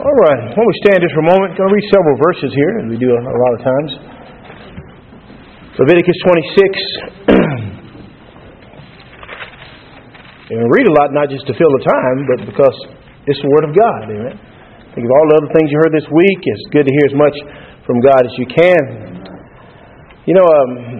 All right, why don't we stand just for a moment? I'm going to read several verses here, as we do a lot of times. Leviticus 26. And we read a lot, not just to fill the time, but because it's the Word of God. Amen. Think of all the other things you heard this week. It's good to hear as much from God as you can. You know,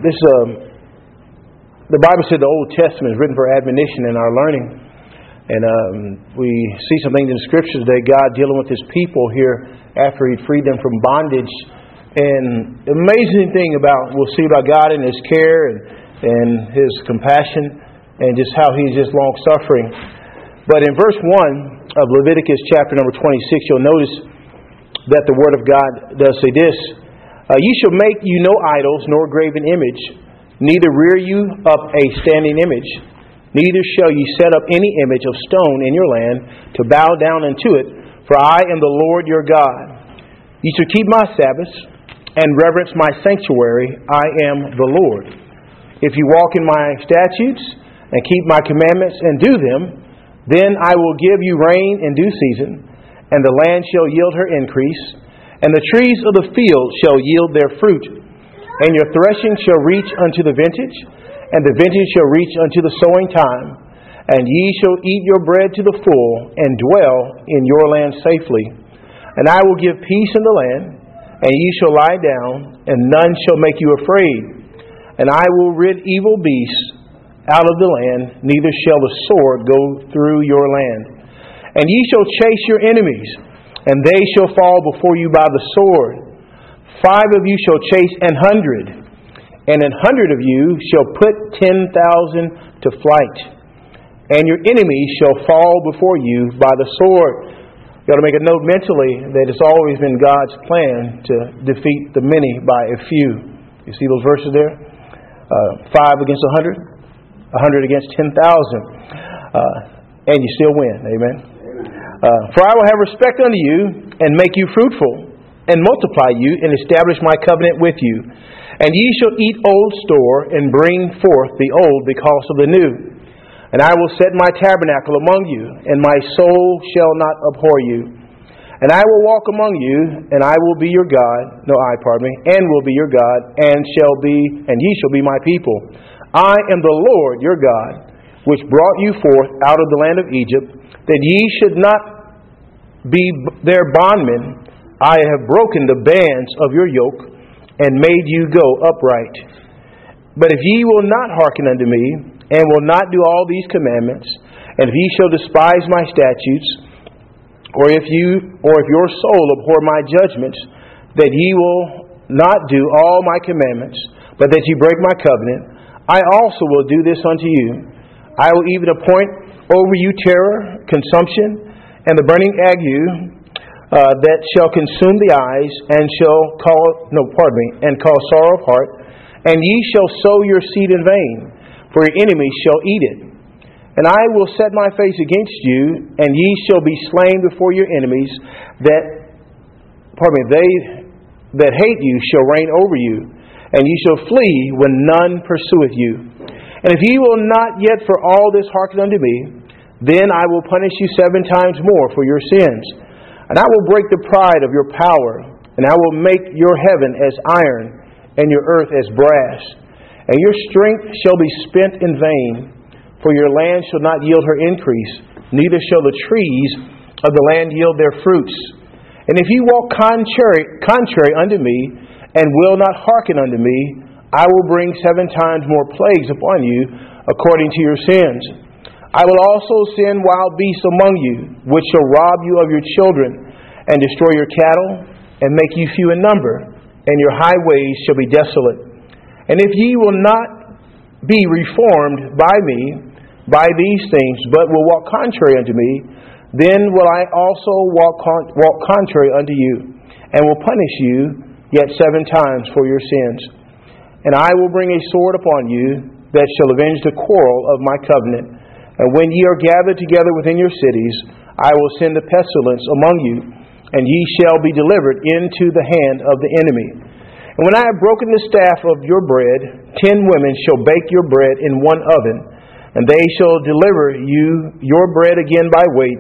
the Bible said the Old Testament is written for admonition and our learning. And we see some things in the Scriptures today, God dealing with His people here after He freed them from bondage. And the amazing thing we'll see about God and His care and His compassion and just how He's just long-suffering. But in verse 1 of Leviticus chapter number 26, you'll notice that the Word of God does say this: "You shall make you no idols, nor graven image, neither rear you up a standing image. Neither shall ye set up any image of stone in your land to bow down unto it, for I am the Lord your God. Ye shall keep my Sabbaths and reverence my sanctuary. I am the Lord. If you walk in my statutes and keep my commandments and do them, then I will give you rain in due season, and the land shall yield her increase, and the trees of the field shall yield their fruit, and your threshing shall reach unto the vintage, and the vintage shall reach unto the sowing time, and ye shall eat your bread to the full, and dwell in your land safely. And I will give peace in the land, and ye shall lie down, and none shall make you afraid. And I will rid evil beasts out of the land, neither shall the sword go through your land. And ye shall chase your enemies, and they shall fall before you by the sword. 5 of you shall chase 100, and 100 of you shall put 10,000 to flight. And your enemies shall fall before you by the sword." You ought to make a note mentally that it's always been God's plan to defeat the many by a few. You see those verses there? 5 against 100, 100 against 10,000. And you still win. Amen. "For I will have respect unto you, and make you fruitful, and multiply you, and establish my covenant with you. And ye shall eat old store, and bring forth the old because of the new. And I will set my tabernacle among you, and my soul shall not abhor you. And I will walk among you, and I will be your God. And will be your God, and ye shall be my people. I am the Lord your God, which brought you forth out of the land of Egypt, that ye should not be their bondmen. I have broken the bands of your yoke, and made you go upright. But if ye will not hearken unto me, and will not do all these commandments, and if ye shall despise my statutes, or if your soul abhor my judgments, that ye will not do all my commandments, but that ye break my covenant, I also will do this unto you. I will even appoint over you terror, consumption, and the burning ague, that shall consume the eyes, and cause sorrow of heart. And ye shall sow your seed in vain, for your enemies shall eat it. And I will set my face against you, and ye shall be slain before your enemies. They that hate you shall reign over you, and ye shall flee when none pursueth you. And if ye will not yet for all this hearken unto me, then I will punish you 7 times more for your sins. And I will break the pride of your power, and I will make your heaven as iron, and your earth as brass. And your strength shall be spent in vain, for your land shall not yield her increase, neither shall the trees of the land yield their fruits. And if ye walk contrary unto me, and will not hearken unto me, I will bring 7 times more plagues upon you, according to your sins. I will also send wild beasts among you, which shall rob you of your children, and destroy your cattle, and make you few in number, and your highways shall be desolate. And if ye will not be reformed by me, by these things, but will walk contrary unto me, then will I also walk contrary unto you, and will punish you yet 7 times for your sins. And I will bring a sword upon you, that shall avenge the quarrel of my covenant. And when ye are gathered together within your cities, I will send a pestilence among you, and ye shall be delivered into the hand of the enemy. And when I have broken the staff of your bread, 10 women shall bake your bread in one oven, and they shall deliver you your bread again by weight,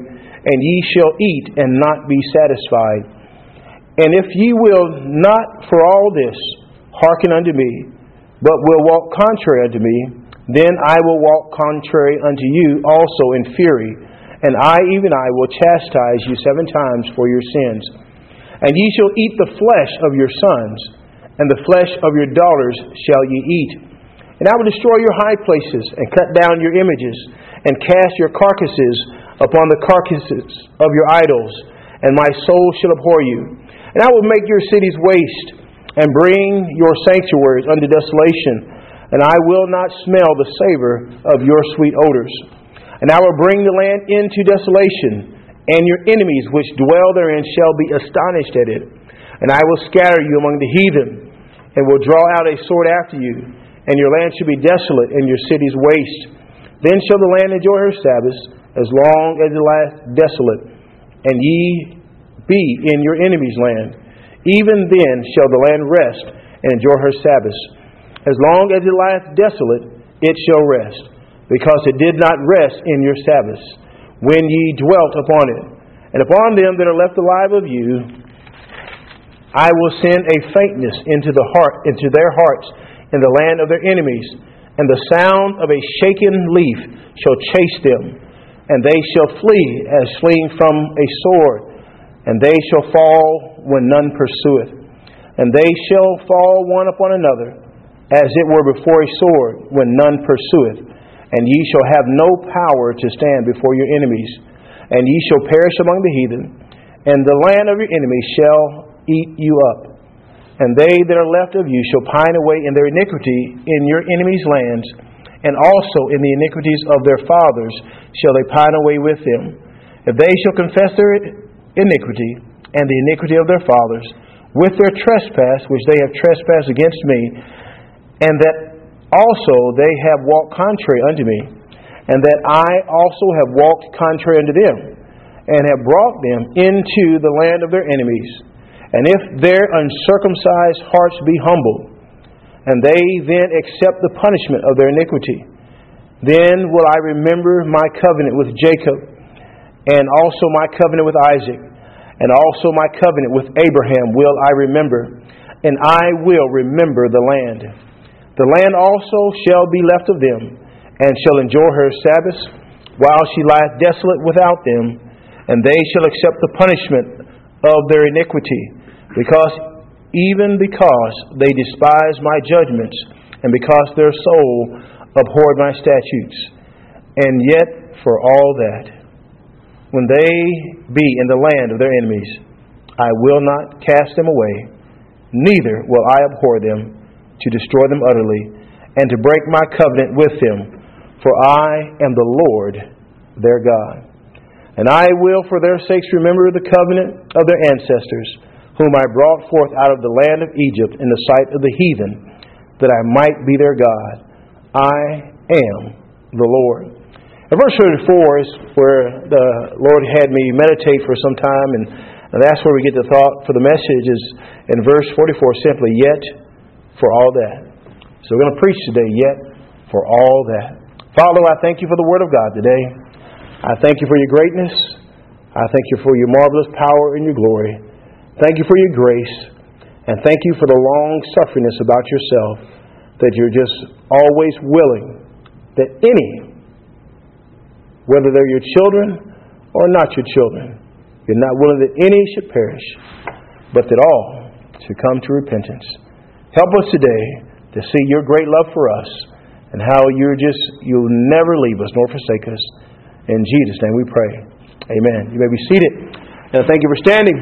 and ye shall eat and not be satisfied. And if ye will not for all this hearken unto me, but will walk contrary unto me, then I will walk contrary unto you also in fury, and I, even I, will chastise you 7 times for your sins. And ye shall eat the flesh of your sons, and the flesh of your daughters shall ye eat. And I will destroy your high places, and cut down your images, and cast your carcasses upon the carcasses of your idols, and my soul shall abhor you. And I will make your cities waste, and bring your sanctuaries unto desolation, and I will not smell the savor of your sweet odors. And I will bring the land into desolation, and your enemies which dwell therein shall be astonished at it. And I will scatter you among the heathen, and will draw out a sword after you, and your land shall be desolate, and your cities waste. Then shall the land enjoy her Sabbaths, as long as it lieth desolate, and ye be in your enemy's land. Even then shall the land rest, and enjoy her Sabbaths. As long as it lieth desolate, it shall rest, because it did not rest in your Sabbaths, when ye dwelt upon it. And upon them that are left alive of you, I will send a faintness into their hearts in the land of their enemies, and the sound of a shaken leaf shall chase them, and they shall flee as fleeing from a sword, and they shall fall when none pursueth, and they shall fall one upon another, as it were before a sword, when none pursueth. And ye shall have no power to stand before your enemies, and ye shall perish among the heathen, and the land of your enemies shall eat you up. And they that are left of you shall pine away in their iniquity in your enemies' lands, and also in the iniquities of their fathers shall they pine away with them. If they shall confess their iniquity and the iniquity of their fathers, with their trespass which they have trespassed against me, and that also they have walked contrary unto me, and that I also have walked contrary unto them, and have brought them into the land of their enemies. And if their uncircumcised hearts be humbled, and they then accept the punishment of their iniquity, then will I remember my covenant with Jacob, and also my covenant with Isaac, and also my covenant with Abraham will I remember, and I will remember the land. The land also shall be left of them, and shall enjoy her Sabbaths, while she lieth desolate without them, and they shall accept the punishment of their iniquity, because they despise my judgments, and because their soul abhorred my statutes. And yet, for all that, when they be in the land of their enemies, I will not cast them away, neither will I abhor them, to destroy them utterly, and to break my covenant with them, for I am the Lord their God. And I will for their sakes remember the covenant of their ancestors, whom I brought forth out of the land of Egypt in the sight of the heathen, that I might be their God. I am the Lord. And verse 34 is where the Lord had me meditate for some time, and that's where we get the thought for the message is in verse 44, simply, yet for all that. So we're going to preach today, yet for all that. Father, I thank you for the Word of God today. I thank you for your greatness. I thank you for your marvelous power and your glory. Thank you for your grace. And thank you for the long-sufferingness about yourself, that you're just always willing that any, whether they're your children or not your children, you're not willing that any should perish, but that all should come to repentance. Help us today to see your great love for us and how you'll never leave us nor forsake us. In Jesus' name we pray. Amen. You may be seated. And thank you for standing.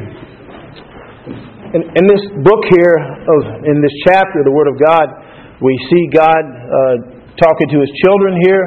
In this book here, in this chapter, the Word of God, we see God talking to His children here.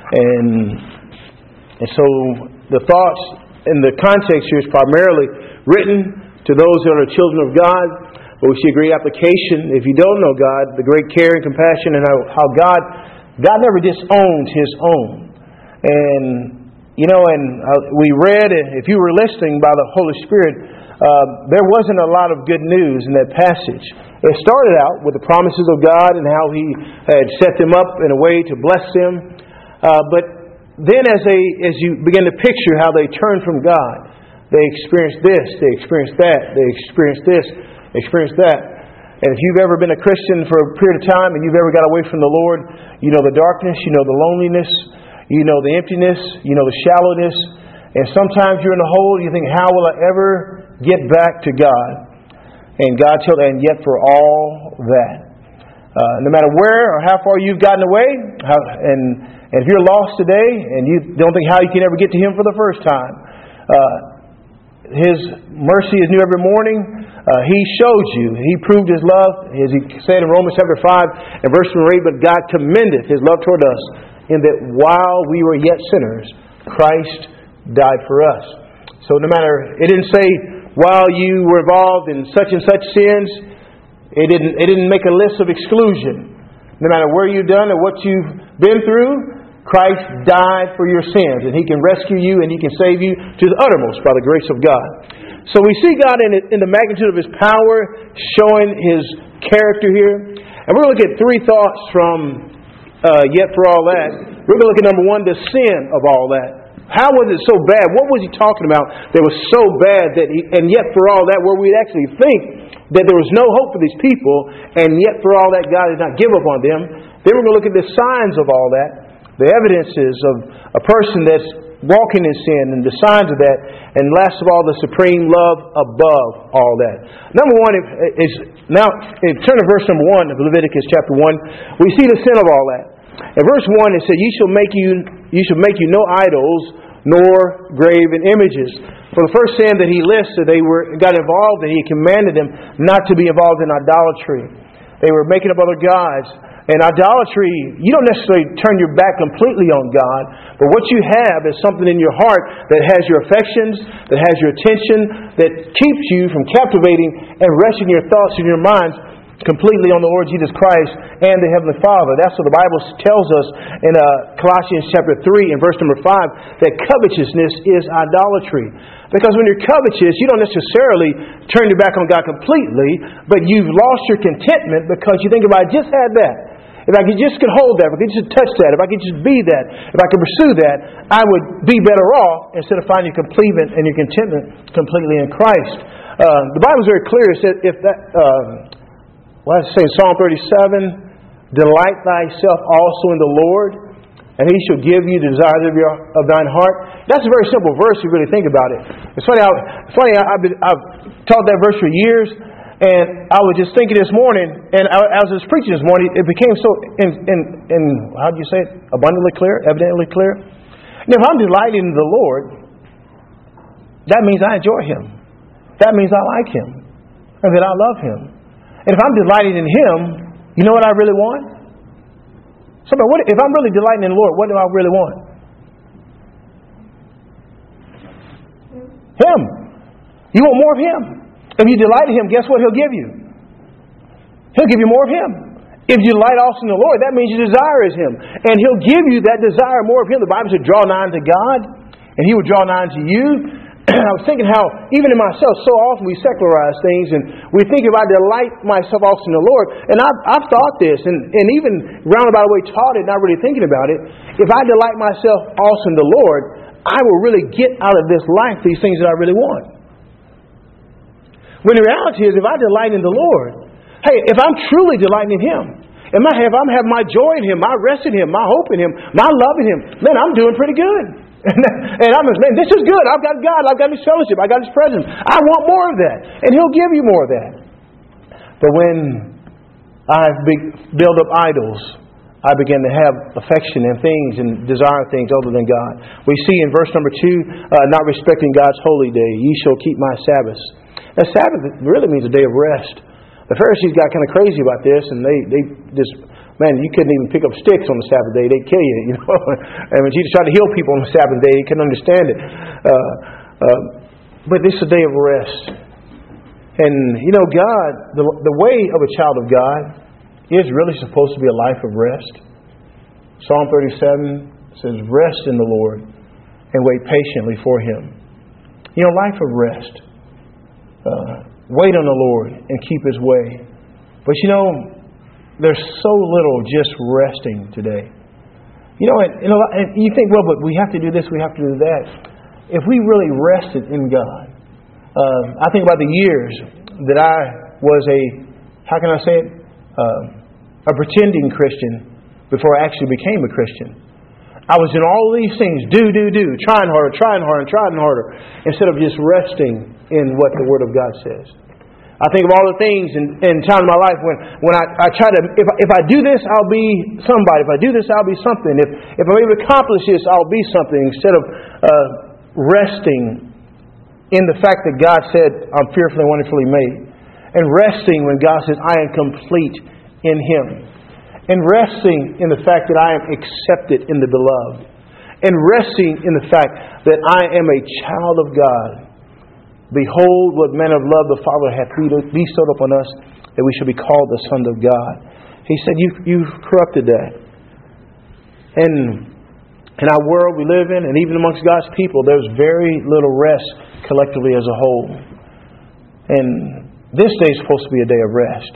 And so the thoughts in the context here is primarily written to those that are children of God. But we see a great application, if you don't know God, the great care and compassion, and how God never disowns His own. And, we read, if you were listening by the Holy Spirit, there wasn't a lot of good news in that passage. It started out with the promises of God and how He had set them up in a way to bless them. But then as you begin to picture how they turn from God, they experience this, they experience that, they experience this, they experience that. And if you've ever been a Christian for a period of time and you've ever got away from the Lord, you know the darkness, you know the loneliness, you know the emptiness, you know the shallowness. And sometimes you're in a hole, you think, how will I ever get back to God? And God told, and yet for all that, no matter where or how far you've gotten away, and if you're lost today and you don't think how you can ever get to Him for the first time, His mercy is new every morning. He showed you. He proved His love. As He said in Romans chapter 5 and verse 8, but God commendeth His love toward us in that while we were yet sinners, Christ died for us. So no matter, it didn't say while you were involved in such and such sins, it didn't make a list of exclusion. No matter where you've done or what you've been through, Christ died for your sins, and He can rescue you and He can save you to the uttermost by the grace of God. So we see God in the magnitude of His power, showing His character here. And we're going to look at three thoughts from Yet for All That. We're going to look at number one, the sin of all that. How was it so bad? What was He talking about that was so bad that and yet for all that, where we'd actually think that there was no hope for these people, and yet for all that God did not give up on them. Then we're going to look at the signs of all that, the evidences of a person that's walking in sin and the signs of that, and last of all, the supreme love above all that. Number one is, now, turn to verse number 1 of Leviticus chapter 1. We see the sin of all that. In verse 1 it said, You shall make you no idols, nor graven images. For the first sin that He listed, they got involved, and He commanded them not to be involved in idolatry. They were making up other gods. And idolatry, you don't necessarily turn your back completely on God, but what you have is something in your heart that has your affections, that has your attention, that keeps you from captivating and resting your thoughts and your minds completely on the Lord Jesus Christ and the Heavenly Father. That's what the Bible tells us in Colossians chapter 3 and verse number 5, that covetousness is idolatry. Because when you're covetous, you don't necessarily turn your back on God completely, but you've lost your contentment because you think, if I just had that, if I could just hold that, if I could just touch that, if I could just be that, if I could pursue that, I would be better off instead of finding your completion and your contentment completely in Christ. The Bible is very clear. It says, if that... Well, it's saying Psalm 37, delight thyself also in the Lord, and He shall give you the desires of thine heart. That's a very simple verse if you really think about it. It's funny, I've taught that verse for years, and I was just thinking this morning, and as I was preaching this morning, it became so, how do you say it? Abundantly clear? Evidently clear? And if I'm delighting in the Lord, that means I enjoy Him. That means I like Him, and that I love Him. And if I'm delighting in Him, you know what I really want? If I'm really delighting in the Lord, what do I really want? Him. You want more of Him. If you delight in Him, guess what He'll give you? He'll give you more of Him. If you delight also in the Lord, that means your desire is Him. And He'll give you that desire more of Him. The Bible said, draw nigh unto God, and He will draw nigh unto you. I was thinking how, even in myself, so often we secularize things, and we think if I delight myself also in the Lord, and I've thought this, and even roundabout way taught it, not really thinking about it, if I delight myself also in the Lord, I will really get out of this life these things that I really want. When the reality is, if I delight in the Lord, hey, if I'm truly delighting in Him, if I'm having my joy in Him, my rest in Him, my hope in Him, my love in Him, man, I'm doing pretty good. And I'm like, man, this is good. I've got God. I've got His fellowship. I've got His presence. I want more of that. And He'll give you more of that. But when I build up idols, I begin to have affection and things and desire things other than God. We see in verse number 2, not respecting God's holy day. Ye shall keep my Sabbaths. Now, Sabbath really means a day of rest. The Pharisees got kind of crazy about this, and they just... Man, you couldn't even pick up sticks on the Sabbath day. They'd kill you, you know. And when Jesus tried to heal people on the Sabbath day, He couldn't understand it. But this is a day of rest. And, you know, God, the way of a child of God is really supposed to be a life of rest. Psalm 37 says, rest in the Lord and wait patiently for Him. You know, life of rest. Wait on the Lord and keep His way. But, you know, there's so little just resting today. You know, and you think, well, but we have to do this, we have to do that. If we really rested in God, I think about the years that I was how can I say it, a pretending Christian before I actually became a Christian. I was in all these things, trying harder, instead of just resting in what the Word of God says. I think of all the things in time in my life when I try to, if I do this, I'll be somebody. If I do this, I'll be something. If I'm able to accomplish this, I'll be something. Instead of resting in the fact that God said, I'm fearfully and wonderfully made. And resting when God says, I am complete in Him. And resting in the fact that I am accepted in the Beloved. And resting in the fact that I am a child of God. Behold, what manner of love the Father hath bestowed upon us, that we should be called the sons of God. He said, you've corrupted that. And in our world we live in, and even amongst God's people, there's very little rest collectively as a whole. And this day is supposed to be a day of rest.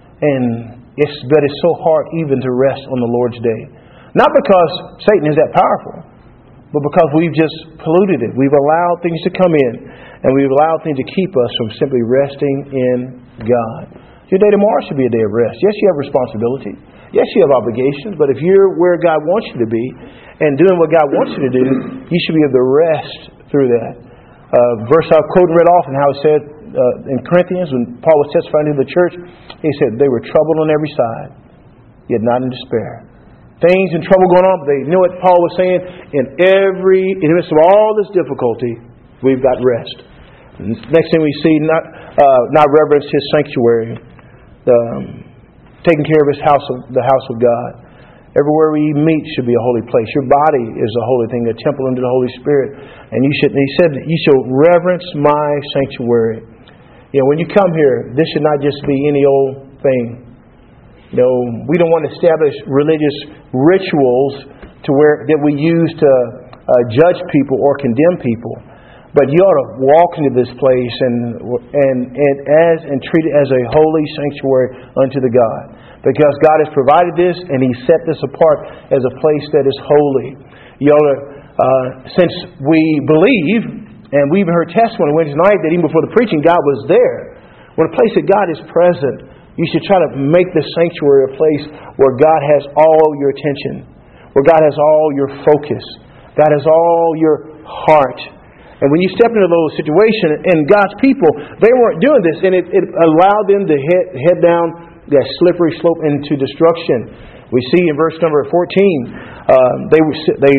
But it's so hard even to rest on the Lord's day. Not because Satan is that powerful, but because we've just polluted it. We've allowed things to come in, and we've allowed things to keep us from simply resting in God. Your day tomorrow should be a day of rest. Yes, you have responsibility. Yes, you have obligations. But if you're where God wants you to be and doing what God wants you to do, you should be able to rest through that. Verse I've quoted and read often how it said in Corinthians when Paul was testifying to the church, he said they were troubled on every side, yet not in despair. Things and trouble going on, but they knew what Paul was saying. In the midst of all this difficulty, we've got rest. And next thing we see, not reverence His sanctuary, taking care of the house of God. Everywhere we meet should be a holy place. Your body is a holy thing, a temple unto the Holy Spirit. And he said, you shall reverence my sanctuary. You know, when you come here, this should not just be any old thing. You know, we don't want to establish religious rituals that we use to judge people or condemn people. But you ought to walk into this place and treat it as a holy sanctuary unto the God. Because God has provided this and He set this apart as a place that is holy. You ought to, since we believe, and we even heard testimony Wednesday night that even before the preaching, God was there. When a place that God is present, you should try to make the sanctuary a place where God has all your attention, where God has all your focus, God has all your heart. And when you step into those situations, and God's people, they weren't doing this, and it allowed them to head down that slippery slope into destruction. We see in verse number 14, they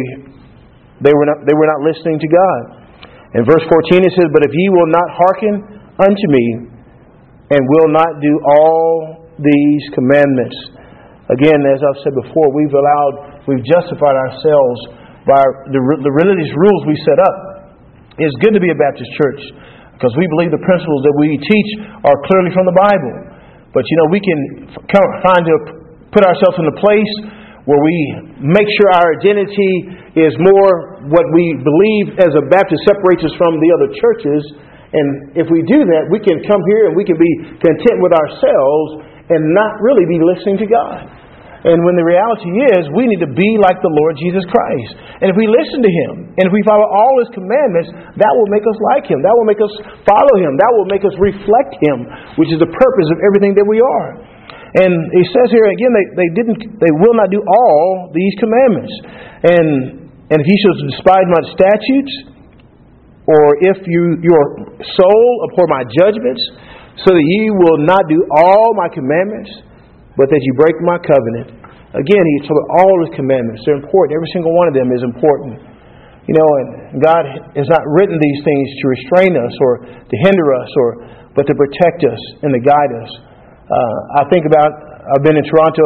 were not listening to God. In verse 14 it says, "But if ye will not hearken unto me, and will not do all these commandments." Again, as I've said before, we've justified ourselves by the religious rules we set up. It's good to be a Baptist church because we believe the principles that we teach are clearly from the Bible. But you know, we can find to put ourselves in a place where we make sure our identity is more what we believe as a Baptist separates us from the other churches. And if we do that, we can come here and we can be content with ourselves and not really be listening to God. And when the reality is, we need to be like the Lord Jesus Christ. And if we listen to Him, and if we follow all His commandments, that will make us like Him. That will make us follow Him. That will make us reflect Him, which is the purpose of everything that we are. And He says here again, they will not do all these commandments. And if ye shall despise my statutes, or if your soul abhor my judgments, so that ye will not do all my commandments, but that you break my covenant. Again, He told all His commandments. They're important. Every single one of them is important. You know, and God has not written these things to restrain us or to hinder us, but to protect us and to guide us. I think about, I've been in Toronto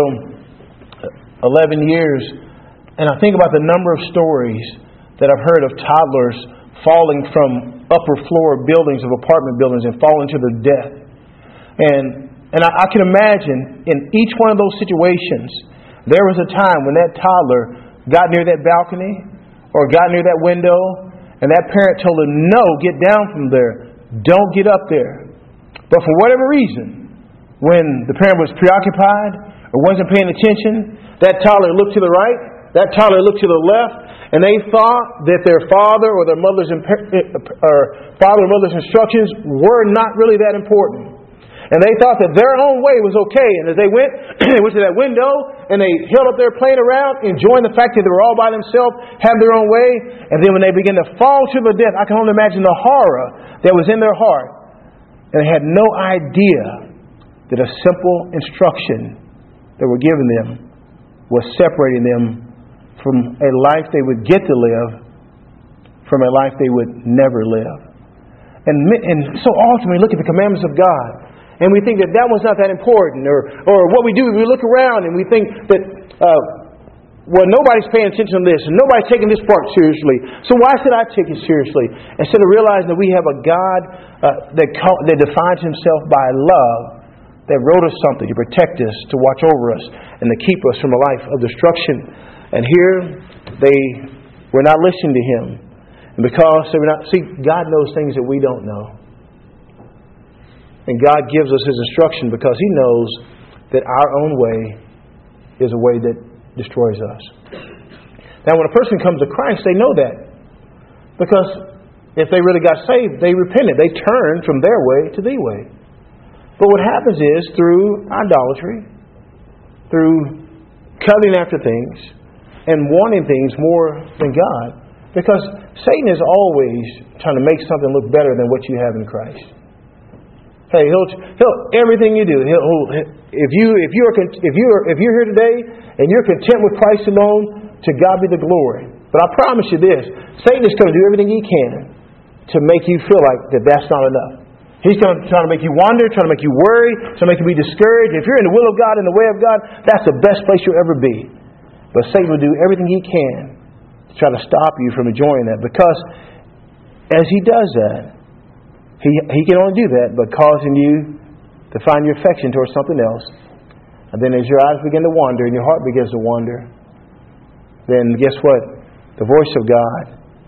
11 years, and I think about the number of stories that I've heard of toddlers falling from upper floor buildings, of apartment buildings, and falling to their death. And I can imagine in each one of those situations, there was a time when that toddler got near that balcony or got near that window, and that parent told him, "No, get down from there. Don't get up there." But for whatever reason, when the parent was preoccupied or wasn't paying attention, that toddler looked to the right that toddler looked to the left, and they thought that their father or their mother's instructions were not really that important. And they thought that their own way was okay. And as they went, they went to that window and they held up their playing around, enjoying the fact that they were all by themselves, having their own way. And then when they began to fall to the death, I can only imagine the horror that was in their heart. And they had no idea that a simple instruction that were given them was separating them from a life they would get to live from a life they would never live. And so often we look at the commandments of God and we think that that one's not that important. Or what we do is we look around and we think that, nobody's paying attention to this and nobody's taking this part seriously. So why should I take it seriously? Instead of realizing that we have a God that defines Himself by love, that wrote us something to protect us, to watch over us, and to keep us from a life of destruction. And here, they were not listening to Him. And because they were not... See, God knows things that we don't know. And God gives us His instruction because He knows that our own way is a way that destroys us. Now, when a person comes to Christ, they know that. Because if they really got saved, they repented. They turned from their way to the way. But what happens is, through idolatry, through coveting after things, and wanting things more than God, because Satan is always trying to make something look better than what you have in Christ. Hey, he'll everything you do. If you're here today and you're content with Christ alone, to God be the glory. But I promise you this: Satan is going to do everything he can to make you feel like that's not enough. He's going to try to make you wander, trying to make you worry, trying to make you be discouraged. If you're in the will of God, in the way of God, that's the best place you'll ever be. But Satan will do everything he can to try to stop you from enjoying that. Because as he does that, he can only do that by causing you to find your affection towards something else. And then as your eyes begin to wander and your heart begins to wander, then guess what? The voice of God,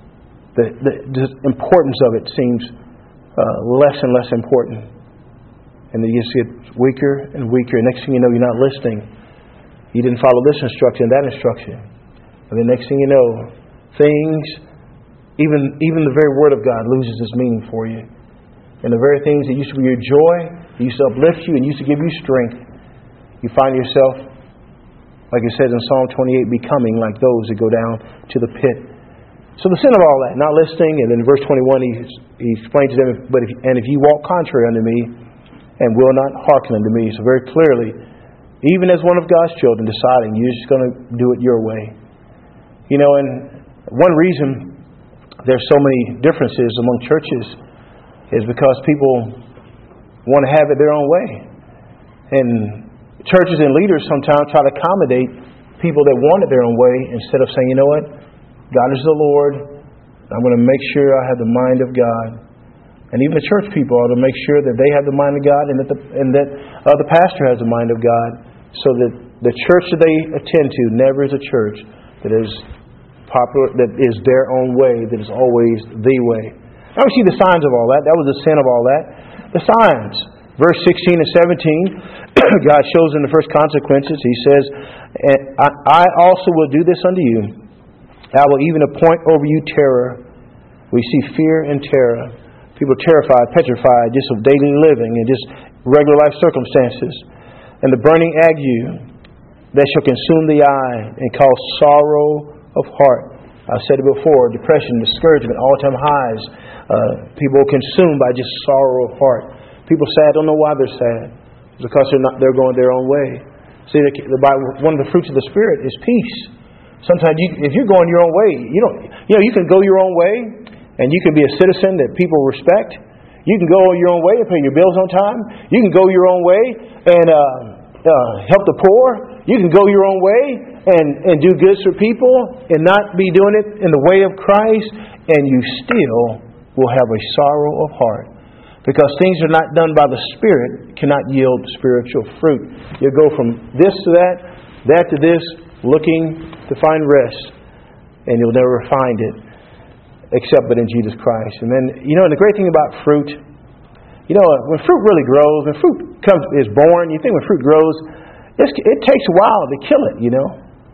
the importance of it seems less and less important. And then you just get weaker and weaker. Next thing you know, you're not listening. You didn't follow this instruction, that instruction. And the next thing you know, things, even the very Word of God loses its meaning for you. And the very things that used to be your joy, that used to uplift you and used to give you strength, you find yourself, like it says in Psalm 28, becoming like those that go down to the pit. So the sin of all that, not listening, and then in verse 21 he explains to them, if you walk contrary unto me, and will not hearken unto me. So very clearly, even as one of God's children, deciding you're just going to do it your way. You know, and one reason there's so many differences among churches is because people want to have it their own way. And churches and leaders sometimes try to accommodate people that want it their own way instead of saying, you know what? God is the Lord. I'm going to make sure I have the mind of God. And even the church people ought to make sure that they have the mind of God and that the pastor has the mind of God, so that the church that they attend to never is a church that is popular, that is their own way, that is always the way. Now we see the signs of all that. That was the sin of all that. The signs. Verse 16 and 17, God shows them the first consequences. He says, I also will do this unto you. I will even appoint over you terror. We see fear and terror. People terrified, petrified, just of daily living and just regular life circumstances. And the burning ague that shall consume the eye and cause sorrow of heart. I've said it before, depression, discouragement, all-time highs. People consumed by just sorrow of heart. People sad don't know why they're sad. It's because they're going their own way. See, the Bible, one of the fruits of the Spirit is peace. Sometimes if you're going your own way, you can go your own way, and you can be a citizen that people respect. You can go your own way and pay your bills on time. You can go your own way and help the poor. You can go your own way and do good for people and not be doing it in the way of Christ, and you still will have a sorrow of heart. Because things are not done by the Spirit cannot yield spiritual fruit. You'll go from this to that to this, looking to find rest, and you'll never find it except but in Jesus Christ. And then, and the great thing about fruit, when fruit really grows, when fruit is born, you think when fruit grows, it takes a while to kill it,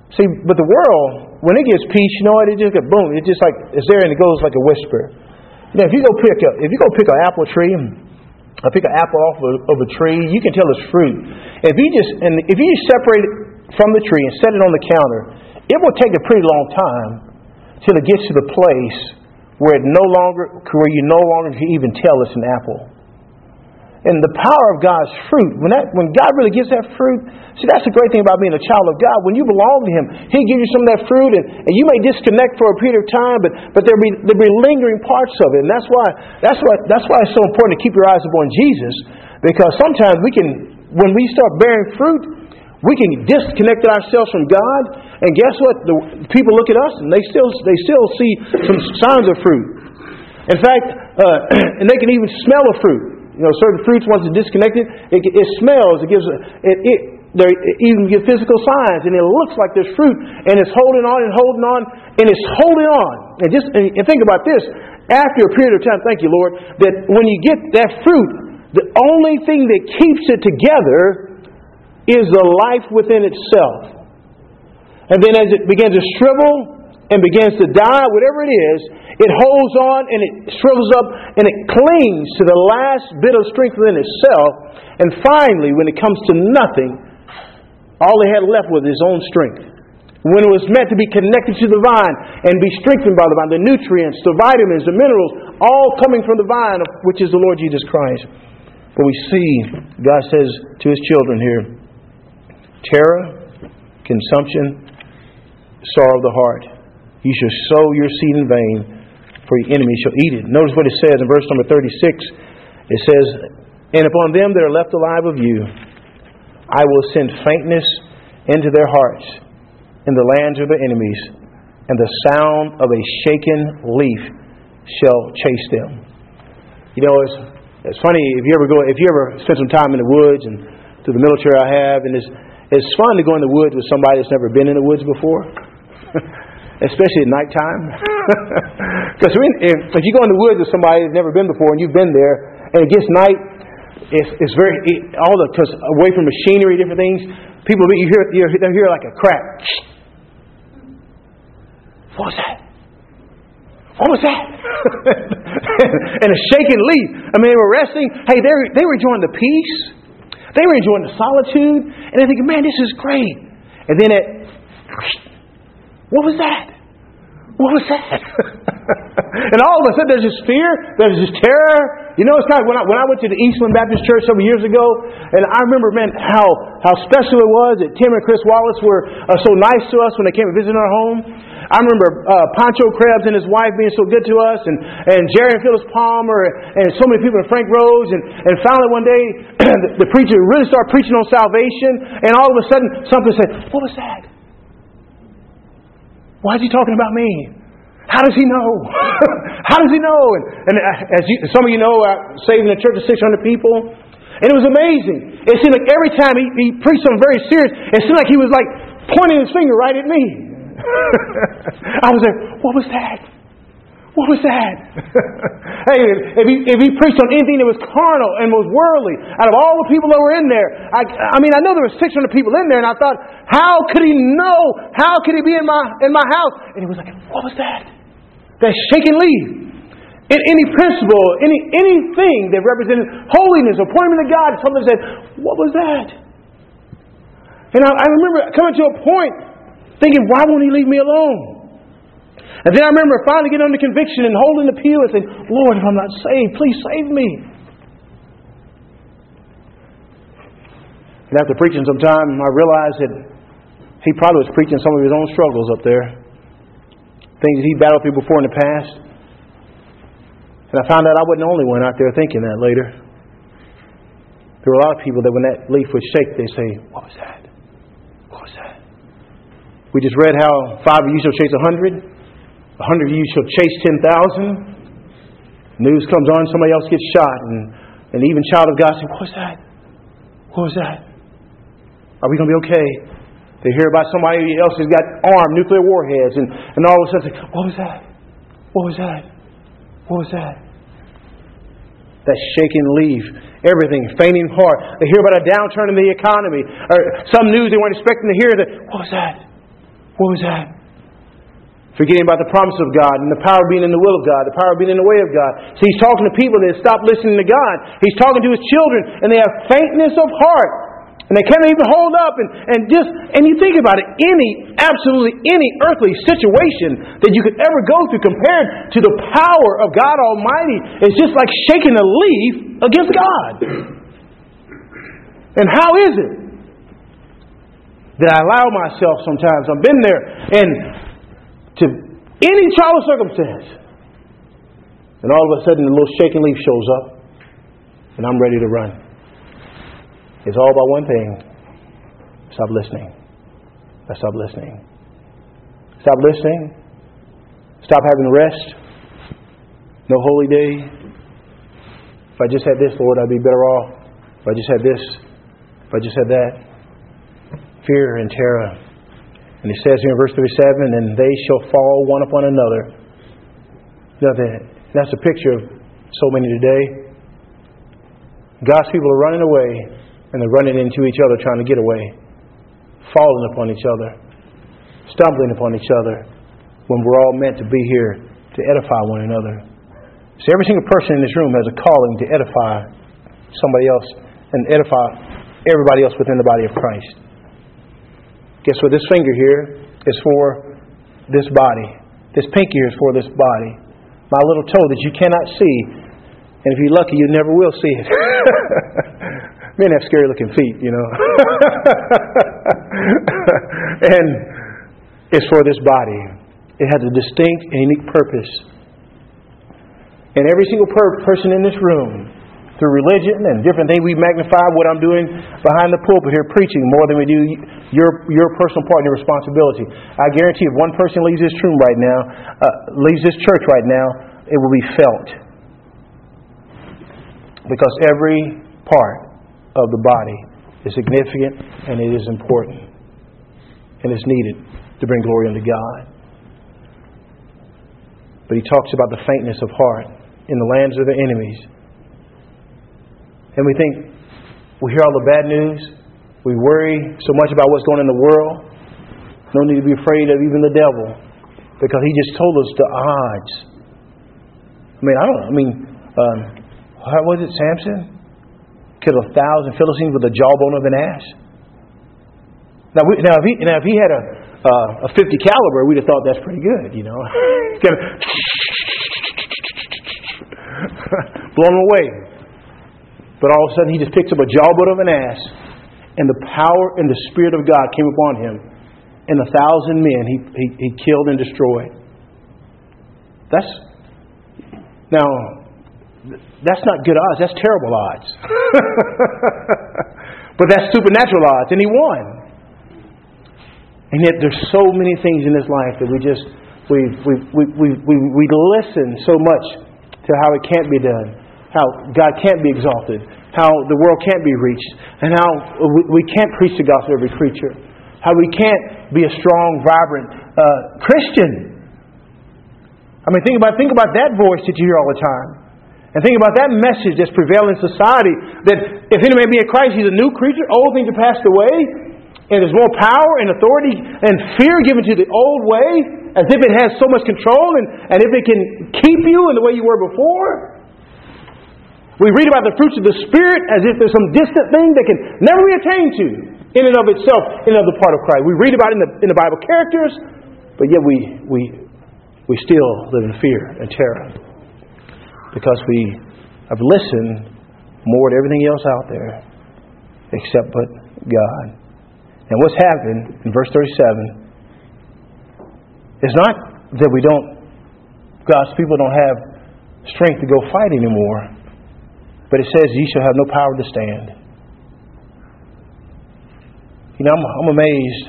See, but the world, when it gets peace, you know what? It just goes boom. It's just like it's there and it goes like a whisper. You know, if you go pick an apple tree, or pick an apple off of a tree, you can tell it's fruit. If you just separate it from the tree and set it on the counter, it will take a pretty long time till it gets to the place where you no longer can even tell it's an apple. And the power of God's fruit, when God really gives that fruit, see, that's the great thing about being a child of God. When you belong to Him, He gives you some of that fruit, and you may disconnect for a period of time, but there'll be lingering parts of it. And that's why it's so important to keep your eyes upon Jesus, because sometimes when we start bearing fruit, we can disconnect ourselves from God, and guess what? The people look at us and they still see some signs of fruit. In fact, and they can even smell a fruit. You know, certain fruits, once it's disconnected, it smells. They even give physical signs, and it looks like there's fruit, and it's holding on, and it's holding on. And think about this: after a period of time, thank you, Lord, that when you get that fruit, the only thing that keeps it together is the life within itself. And then as it begins to shrivel and begins to die, whatever it is, it holds on and it shrivels up and it clings to the last bit of strength within itself. And finally, when it comes to nothing, all it had left was its own strength. When it was meant to be connected to the vine and be strengthened by the vine, the nutrients, the vitamins, the minerals, all coming from the vine, which is the Lord Jesus Christ. But we see, God says to His children here, terror, consumption, sorrow of the heart. You shall sow your seed in vain, for your enemy shall eat it. Notice what it says in verse number 36. It says, and upon them that are left alive of you, I will send faintness into their hearts in the lands of their enemies, and the sound of a shaken leaf shall chase them. You know, it's funny, if you ever spend some time in the woods, and through the military I have, and it's fun to go in the woods with somebody that's never been in the woods before. Especially at nighttime. Because if you go in the woods with somebody that's never been before and you've been there, and it gets night, it's very because away from machinery, different things, people you hear like a crack. What was that? What was that? And a shaking leaf. I mean, they were resting. Hey, they were enjoying the peace. They were enjoying the solitude, and they're thinking, man, this is great. And then what was that? What was that? And all of a sudden, there's this fear, there's this terror. You know, it's kind of when I went to the Eastland Baptist Church several years ago, and I remember, man, how special it was that Tim and Chris Wallace were so nice to us when they came and visited our home. I remember Pancho Krebs and his wife being so good to us, and Jerry and Phyllis Palmer, and so many people, and Frank Rose, and finally one day, the preacher really started preaching on salvation, and all of a sudden, something said, what was that? Why is he talking about me? How does he know? How does he know? And some of you know, saving a church of 600 people. And it was amazing. It seemed like every time he preached something very serious, it seemed like he was like pointing his finger right at me. I was like, what was that? What was that? Hey, if he preached on anything that was carnal and was worldly, out of all the people that were in there, I mean, I know there were 600 people in there, and I thought, how could he know? How could he be in my house? And he was like, what was that? That shaking leaf. In any principle, anything that represented holiness or pointing to God, something said, what was that? And I remember coming to a point thinking, why won't he leave me alone? And then I remember finally getting under conviction and holding the pew and saying, Lord, if I'm not saved, please save me. And after preaching some time, I realized that he probably was preaching some of his own struggles up there. Things that he battled through before in the past. And I found out I wasn't the only one out there thinking that later. There were a lot of people that when that leaf would shake, they'd say, what was that? What was that? We just read how 5 of you shall chase 100. 100 of you shall chase 10,000. News comes on, somebody else gets shot, and even child of God says, what was that? What was that? Are we going to be okay? They hear about somebody else who's got armed nuclear warheads, and all of a sudden, what was that? What was that? What was that? That shaking leaf, everything, fainting heart. They hear about a downturn in the economy, or some news they weren't expecting to hear. What was that? What was that? Forgetting about the promise of God and the power of being in the will of God, the power of being in the way of God. See, He's talking to people that stop listening to God. He's talking to His children, and they have faintness of heart. And they can't even hold up. And you think about it, absolutely any earthly situation that you could ever go through compared to the power of God Almighty is just like shaking a leaf against God. And how is it that I allow myself sometimes, I've been there, and to any trial or circumstance, and all of a sudden a little shaking leaf shows up, and I'm ready to run. It's all about one thing. Stop listening. Stop listening. Stop listening. Stop having rest. No holy day. If I just had this, Lord, I'd be better off. If I just had this. If I just had that. Fear and terror. And He says here in verse 37, and they shall fall one upon another. That's a picture of so many today. God's people are running away, and they're running into each other trying to get away. Falling upon each other. Stumbling upon each other. When we're all meant to be here to edify one another. So every single person in this room has a calling to edify somebody else and edify everybody else within the body of Christ. Guess what? This finger here is for this body. This pinky here is for this body. My little toe that you cannot see. And if you're lucky, you never will see it. Men have scary looking feet, you know. And it's for this body. It has a distinct and unique purpose. And every single person in this room, through religion and different things, we magnify what I'm doing behind the pulpit here preaching more than we do your personal part and your responsibility. I guarantee if one person leaves this room right now, leaves this church right now, it will be felt. Because every part of the body is significant and it is important. And it's needed to bring glory unto God. But He talks about the faintness of heart in the lands of the enemies. And we think, we hear all the bad news. We worry so much about what's going on in the world. No need to be afraid of even the devil. Because he just told us the odds. How was it, Samson? Killed 1,000 Philistines with the jawbone of an ass. Now if he had a 50 caliber, we'd have thought that's pretty good, you know. Blown away. But all of a sudden he just picks up a jawbone of an ass, and the power and the Spirit of God came upon him, and 1,000 men he killed and destroyed. That's not good odds. That's terrible odds. But that's supernatural odds, and he won. And yet there's so many things in this life that we listen so much to how it can't be done. How God can't be exalted, how the world can't be reached, and how we can't preach the gospel to every creature, how we can't be a strong, vibrant Christian. Think about that voice that you hear all the time, and think about that message that's prevailing in society. That if any man be in Christ, he's a new creature. Old things are passed away, and there's more power and authority and fear given to the old way, as if it has so much control and if it can keep you in the way you were before. We read about the fruits of the Spirit as if there's some distant thing that can never be attained to in and of itself, in another part of Christ. We read about it in the Bible characters, but yet we still live in fear and terror because we have listened more to everything else out there except but God. And what's happened in verse 37 is not that God's people don't have strength to go fight anymore. But it says, ye shall have no power to stand. You know, I'm amazed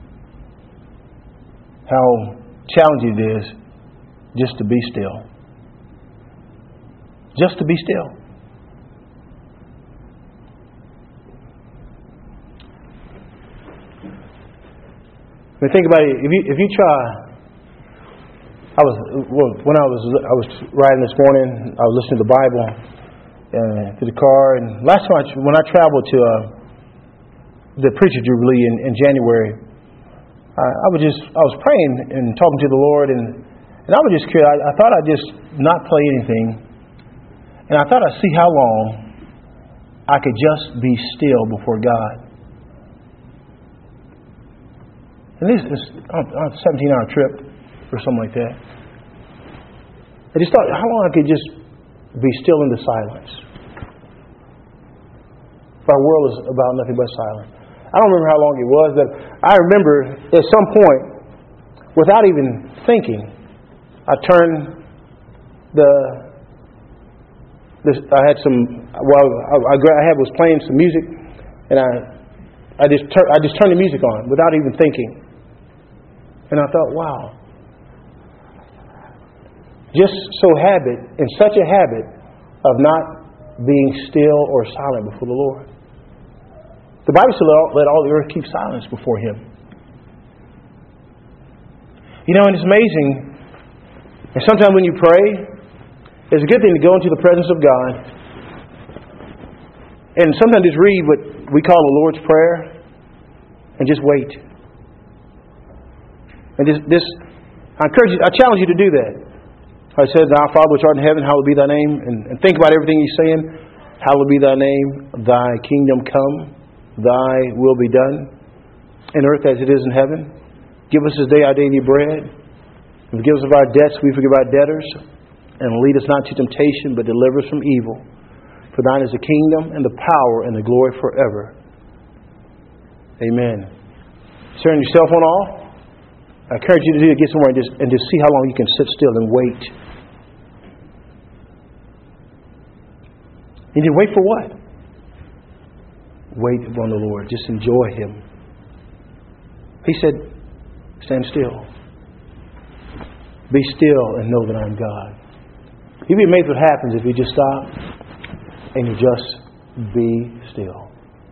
how challenging it is just to be still. Just to be still. Think about it. If you try. When I was riding this morning, I was listening to the Bible. To the car, and last time when I traveled to the Preacher Jubilee in January, I was praying and talking to the Lord, and I was just curious. I thought I'd just not play anything, and I thought I'd see how long I could just be still before God. And this is on a 17-hour trip or something like that. I just thought how long I could just be still in the silence. Our world is about nothing but silence. I don't remember how long it was, but I remember at some point, without even thinking, I turned I had some. Well, I was playing some music, and I just turned the music on without even thinking, and I thought, wow, just in such a habit of not being still or silent before the Lord. The Bible says, let all the earth keep silence before Him. You know, and it's amazing. And sometimes when you pray, it's a good thing to go into the presence of God. And sometimes just read what we call the Lord's Prayer and just wait. And I challenge you to do that. It says, Our Father which art in heaven, hallowed be thy name. And think about everything He's saying. Hallowed be thy name, thy kingdom come. Thy will be done in earth as it is in heaven. Give us this day our daily bread. And forgive us of our debts, we forgive our debtors. And lead us not to temptation, but deliver us from evil. For thine is the kingdom and the power and the glory forever. Amen. Turn yourself on off. I encourage you to get somewhere and just see how long you can sit still and wait. And you wait for what? Wait upon the Lord. Just enjoy Him. He said, stand still. Be still and know that I am God. You'd be amazed what happens if you just stop and you just be still.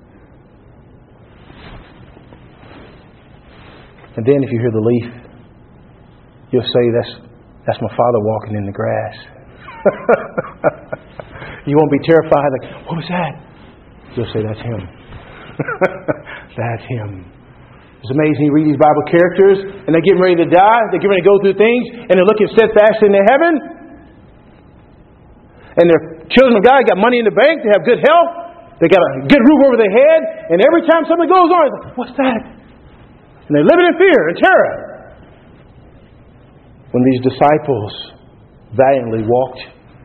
And then if you hear the leaf, you'll say, that's my Father walking in the grass. You won't be terrified like, what was that? You'll say, that's Him. That's Him. It's amazing. You read these Bible characters, and they're getting ready to die. They're getting ready to go through things, and they're looking steadfast into heaven. And they're children of God, got money in the bank, they have good health, they got a good roof over their head, and every time something goes on, it's like, what's that? And they're living in fear and terror. When these disciples valiantly walked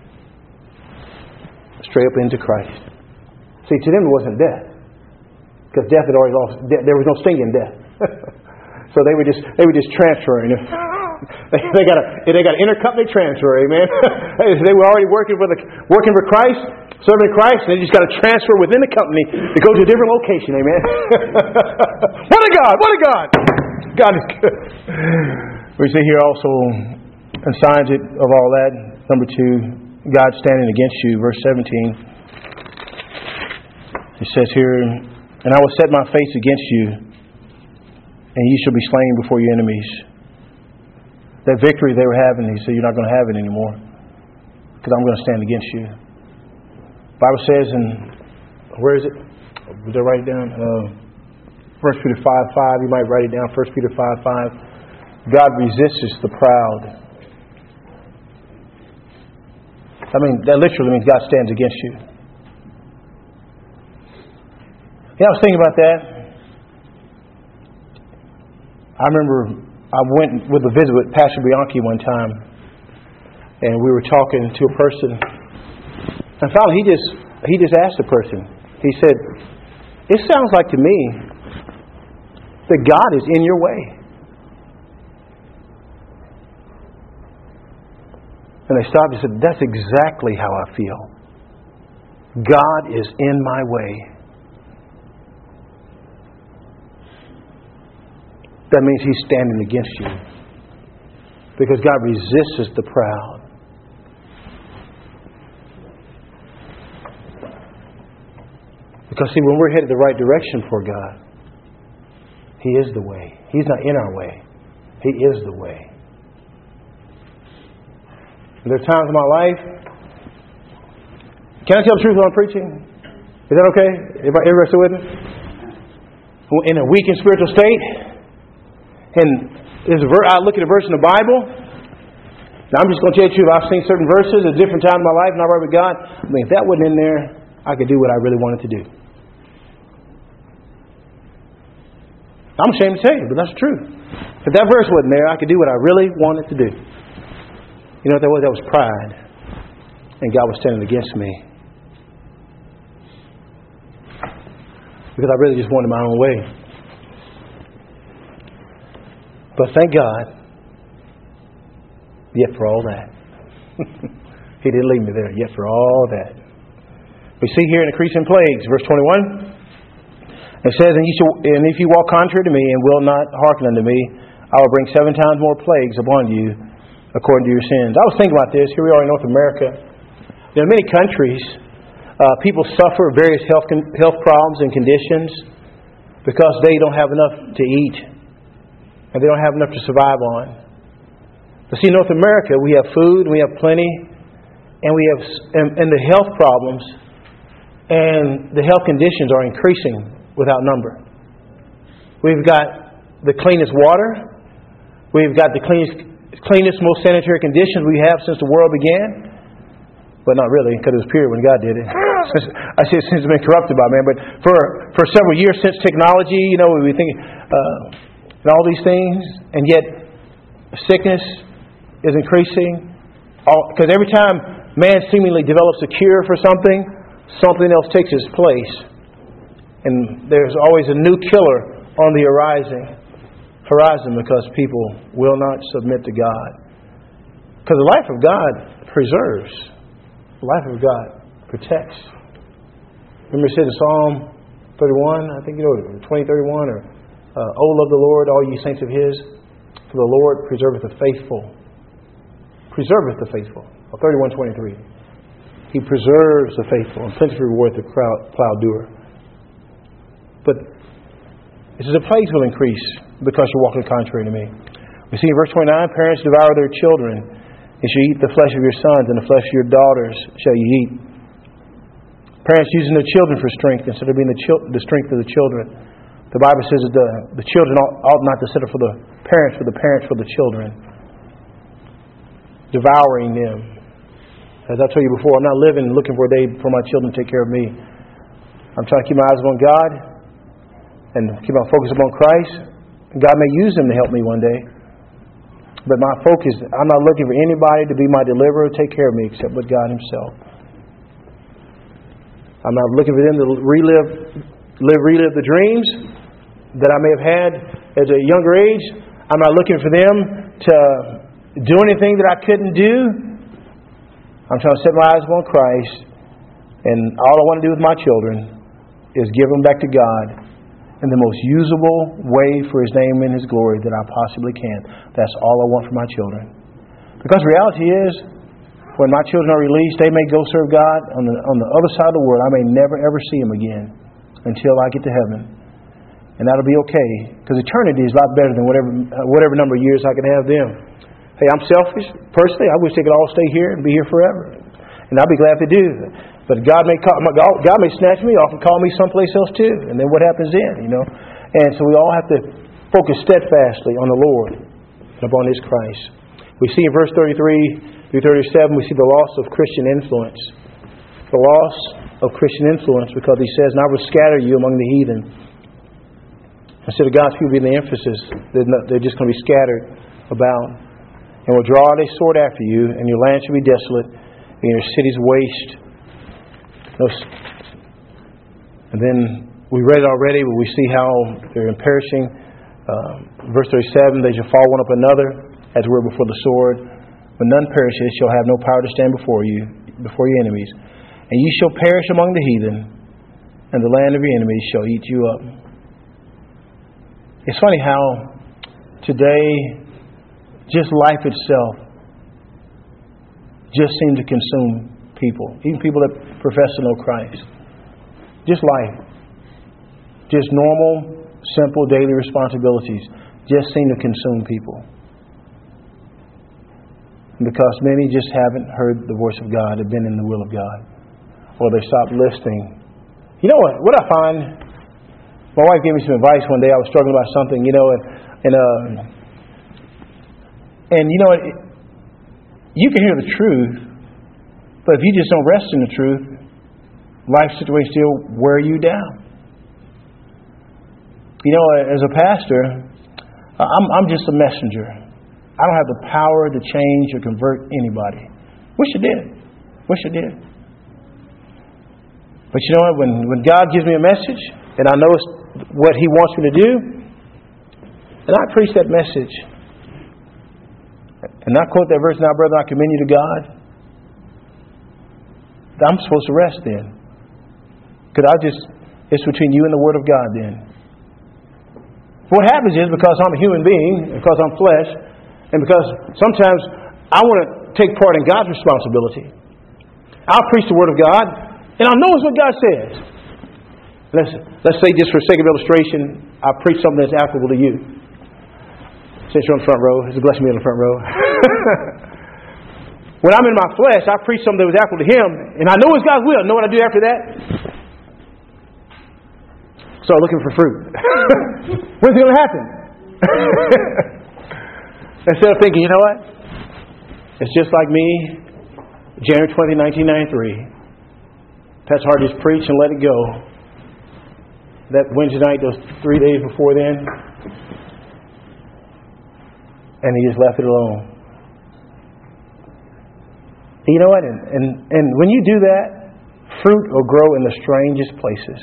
straight up into Christ. See, to them it wasn't death. Because death had already lost. There was no sting in death. So they were just transferring. They got an intercompany transfer, amen. They were already working for Christ, serving Christ, and they just got to transfer within the company to go to a different location, amen. What a God! What a God! God is good. We see here also, and signs of all that. Number 2, God standing against you. Verse 17. It says here, and I will set my face against you, and ye shall be slain before your enemies. That victory they were having, He said, you're not going to have it anymore, because I'm going to stand against you. The Bible says where is it? Did I write it down? 1 Peter 5:5. You might write it down. 1 Peter 5:5. God resists the proud. I mean, that literally means God stands against you. Yeah, I was thinking about that. I remember I went with a visit with Pastor Bianchi one time, and we were talking to a person, and finally he just asked the person. He said, "It sounds like to me that God is in your way." And they stopped and said, "That's exactly how I feel. God is in my way." That means He's standing against you. Because God resists the proud. Because see, when we're headed the right direction for God, He is the way. He's not in our way. He is the way. And there are times in my life. Can I tell the truth when I'm preaching? Is that okay? Everybody still with me? In a weak and spiritual state. And I look at a verse in the Bible. Now I'm just going to tell you the truth. I've seen certain verses at different times in my life, and I'm right with God. I mean, if that wasn't in there, I could do what I really wanted to do. I'm ashamed to tell you, but that's true. If that verse wasn't there, I could do what I really wanted to do. You know what that was? That was pride. And God was standing against me. Because I really just wanted my own way. But thank God, yet for all that. He didn't leave me there, yet for all that. We see here in increasing plagues, verse 21. It says, and if you walk contrary to me and will not hearken unto me, I will bring 7 times more plagues upon you according to your sins. I was thinking about this. Here we are in North America. There are many countries, people suffer various health problems and conditions because they don't have enough to eat and they don't have enough to survive on. But see, in North America, we have food, we have plenty, and we have and the health problems and the health conditions are increasing without number. We've got the cleanest water. We've got the cleanest, most sanitary conditions we have since the world began. But not really, because it was pure when God did it. I say since it's been corrupted by man. But for several years since technology, we think and all these things, and yet sickness is increasing. Because every time man seemingly develops a cure for something, something else takes its place. And there's always a new killer on the horizon because people will not submit to God. Because the life of God preserves. The life of God protects. Remember it said in Psalm 31, I think 20:31, or O love the Lord, all ye saints of His, for the Lord preserveth the faithful. Preserveth the faithful. 31:23. He preserves the faithful, and plentifully rewardeth the plowdoer. But it says the plagues will increase because you're walking contrary to me. We see in verse 29, parents devour their children. You shall eat the flesh of your sons, and the flesh of your daughters shall you eat. Parents using their children for strength instead of being the strength of the children. The Bible says that the children ought not to settle for the parents for the children. Devouring them. As I told you before, I'm not looking for a day for my children to take care of me. I'm trying to keep my eyes on God and keep my focus upon Christ. God may use them to help me one day. But my focus, I'm not looking for anybody to be my deliverer, take care of me, except with God Himself. I'm not looking for them to relive the dreams that I may have had at a younger age. I'm not looking for them to do anything that I couldn't do. I'm trying to set my eyes upon Christ. And all I want to do with my children is give them back to God in the most usable way for His name and His glory that I possibly can. That's all I want for my children. Because the reality is, when my children are released, they may go serve God on the other side of the world. I may never ever see them again until I get to heaven. And that'll be okay, because eternity is a lot better than whatever number of years I can have them. Hey, I'm selfish. Personally, I wish they could all stay here and be here forever. And I'll be glad to do that. But God may snatch me off and call me someplace else too. And then what happens then, And so we all have to focus steadfastly on the Lord and upon His Christ. We see in verse 33 through 37, we see the loss of Christian influence. The loss of Christian influence, because He says, and I will scatter you among the heathen. Instead of God's people being the emphasis, they're just going to be scattered about. And will draw out a sword after you, and your land shall be desolate, and your cities waste. And then we read it already, but we see how they're perishing. Verse 37, they shall fall one upon another, as it were before the sword. When none perishes, shall have no power to stand before your enemies. And ye shall perish among the heathen, and the land of your enemies shall eat you up. It's funny how today, just life itself just seems to consume people, even people that profess to know Christ. Just life. Just normal, simple daily responsibilities just seem to consume people. Because many just haven't heard the voice of God, have been in the will of God. Or they stopped listening. You know what I find? My wife gave me some advice one day. I was struggling about something, and And you know what? You can hear the truth, but if you just don't rest in the truth, life situations still wear you down. You know, as a pastor, I'm just a messenger. I don't have the power to change or convert anybody. Wish I did. Wish I did. But you know what? When God gives me a message, and I know it's what He wants me to do, and I preach that message, and I quote that verse, "Now, brethren, I commend you to God," I'm supposed to rest then. Because it's between you and the Word of God then. What happens is, because I'm a human being, because I'm flesh, and because sometimes I want to take part in God's responsibility, I'll preach the Word of God, and I'll know it's what God says. Let's say, just for sake of illustration, I preach something that's applicable to you. Since you're on the front row, it's a blessing to be on the front row. When I'm in my flesh, I preach something that was applicable to Him, and I know it's God's will. Know what I do after that? Start looking for fruit. When's it going to happen? Instead of thinking, you know what? It's just like me, January 20, 1993. Pastor Hart just preached and let it go. That Wednesday night, those 3 days before then, and he just left it alone. You know what? And when you do that, fruit will grow in the strangest places.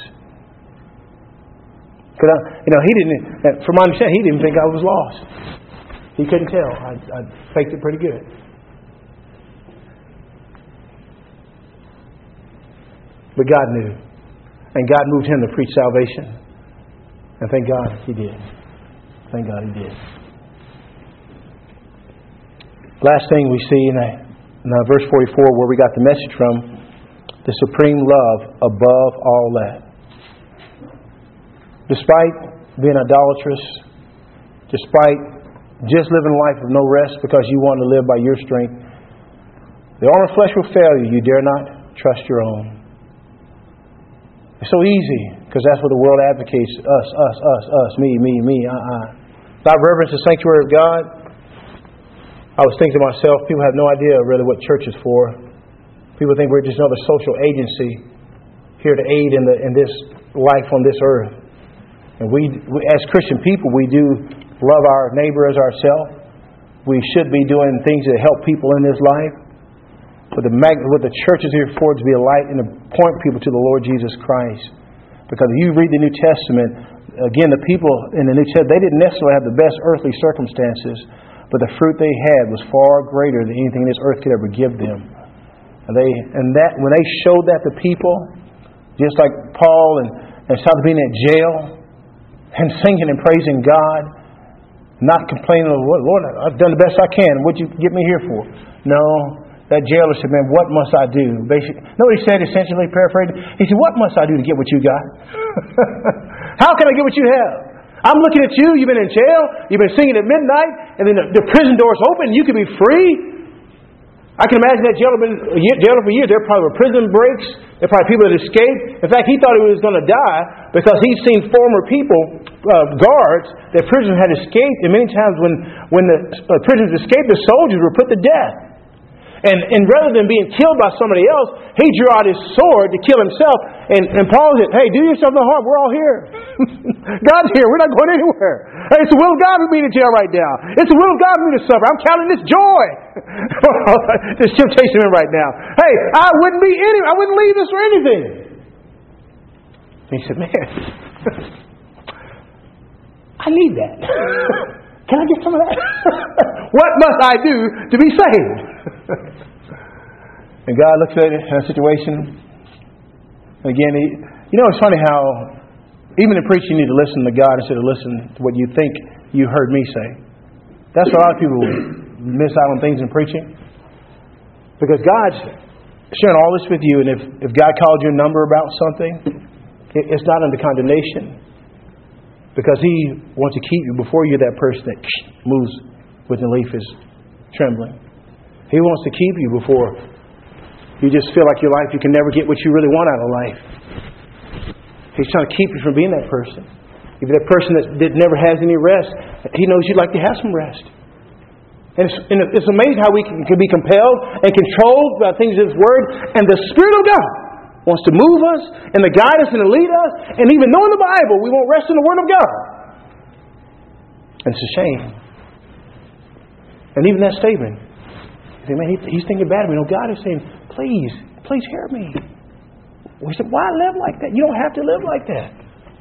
Because he didn't. From my understanding, he didn't think I was lost. He couldn't tell. I faked it pretty good. But God knew, and God moved him to preach salvation. And thank God He did. Thank God He did. Last thing we see in verse 44, where we got the message from, the supreme love above all that. Despite being idolatrous, despite just living a life of no rest because you want to live by your strength, the arm of flesh will fail you. You dare not trust your own. It's so easy, because that's what the world advocates. Us, me. Without reverence the sanctuary of God, I was thinking to myself, people have no idea really what church is for. People think we're just another social agency here to aid in this life on this earth. And we, as Christian people, we do love our neighbor as ourselves. We should be doing things that help people in this life. But what the church is here for, to be a light and to point people to the Lord Jesus Christ. Because if you read the New Testament, again, the people in the New Testament, they didn't necessarily have the best earthly circumstances, but the fruit they had was far greater than anything this earth could ever give them. And when they showed that to people, just like Paul and Silas being in jail and singing and praising God, not complaining, Lord, I've done the best I can. What'd you get me here for? No. That jailer said, man, what must I do? Basically, know what he said, essentially, paraphrasing? He said, what must I do to get what you got? How can I get what you have? I'm looking at you. You've been in jail. You've been singing at midnight. And then the prison doors open. You could be free. I can imagine that jailer been jailer for years. There probably were prison breaks. There were probably people that escaped. In fact, he thought he was going to die because he'd seen former people, guards, that prisoners had escaped. And many times when the prisoners escaped, the soldiers were put to death. And rather than being killed by somebody else, he drew out his sword to kill himself. And Paul said, hey, do yourself no harm. We're all here. God's here. We're not going anywhere. Hey, it's the will of God for me to jail right now. It's the will of God for me to suffer. I'm counting this joy. This temptation right now. Hey, I wouldn't leave this for anything. And he said, man, I need that. Can I get some of that? What must I do to be saved? And God looks at it in a situation. Again, it's funny how even in preaching you need to listen to God instead of listen to what you think you heard me say. That's why a lot of people miss out on things in preaching. Because God's sharing all this with you, and if God called your number about something, it's not under condemnation. Because He wants to keep you before you're that person that moves when the leaf is trembling. He wants to keep you before you just feel like your life, you can never get what you really want out of life. He's trying to keep you from being that person. If you're that person that never has any rest, He knows you'd like to have some rest. And it's amazing how we can be compelled and controlled by things of His Word. And the Spirit of God wants to move us and to guide us and to lead us. And even knowing the Bible, we won't rest in the Word of God. And it's a shame. And even that statement, you think, man, He's thinking bad of me. No, God is saying, please hear me. We said, why live like that? You don't have to live like that.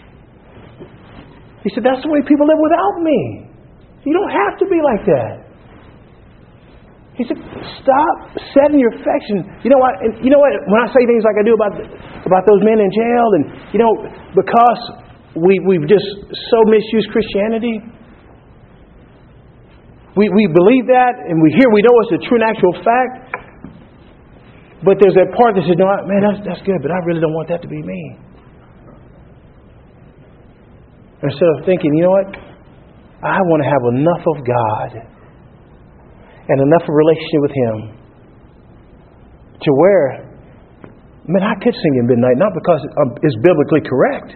He said, that's the way people live without me. You don't have to be like that. He said, stop setting your affection. You know what? When I say things like I do about those men in jail, and because we've just so misused Christianity, we believe that, and we know it's a true and actual fact. But there's that part that says, no, man, that's good, but I really don't want that to be me. Instead of thinking, you know what? I want to have enough of God and enough of a relationship with Him to where, man, I could sing in midnight, not because it's biblically correct,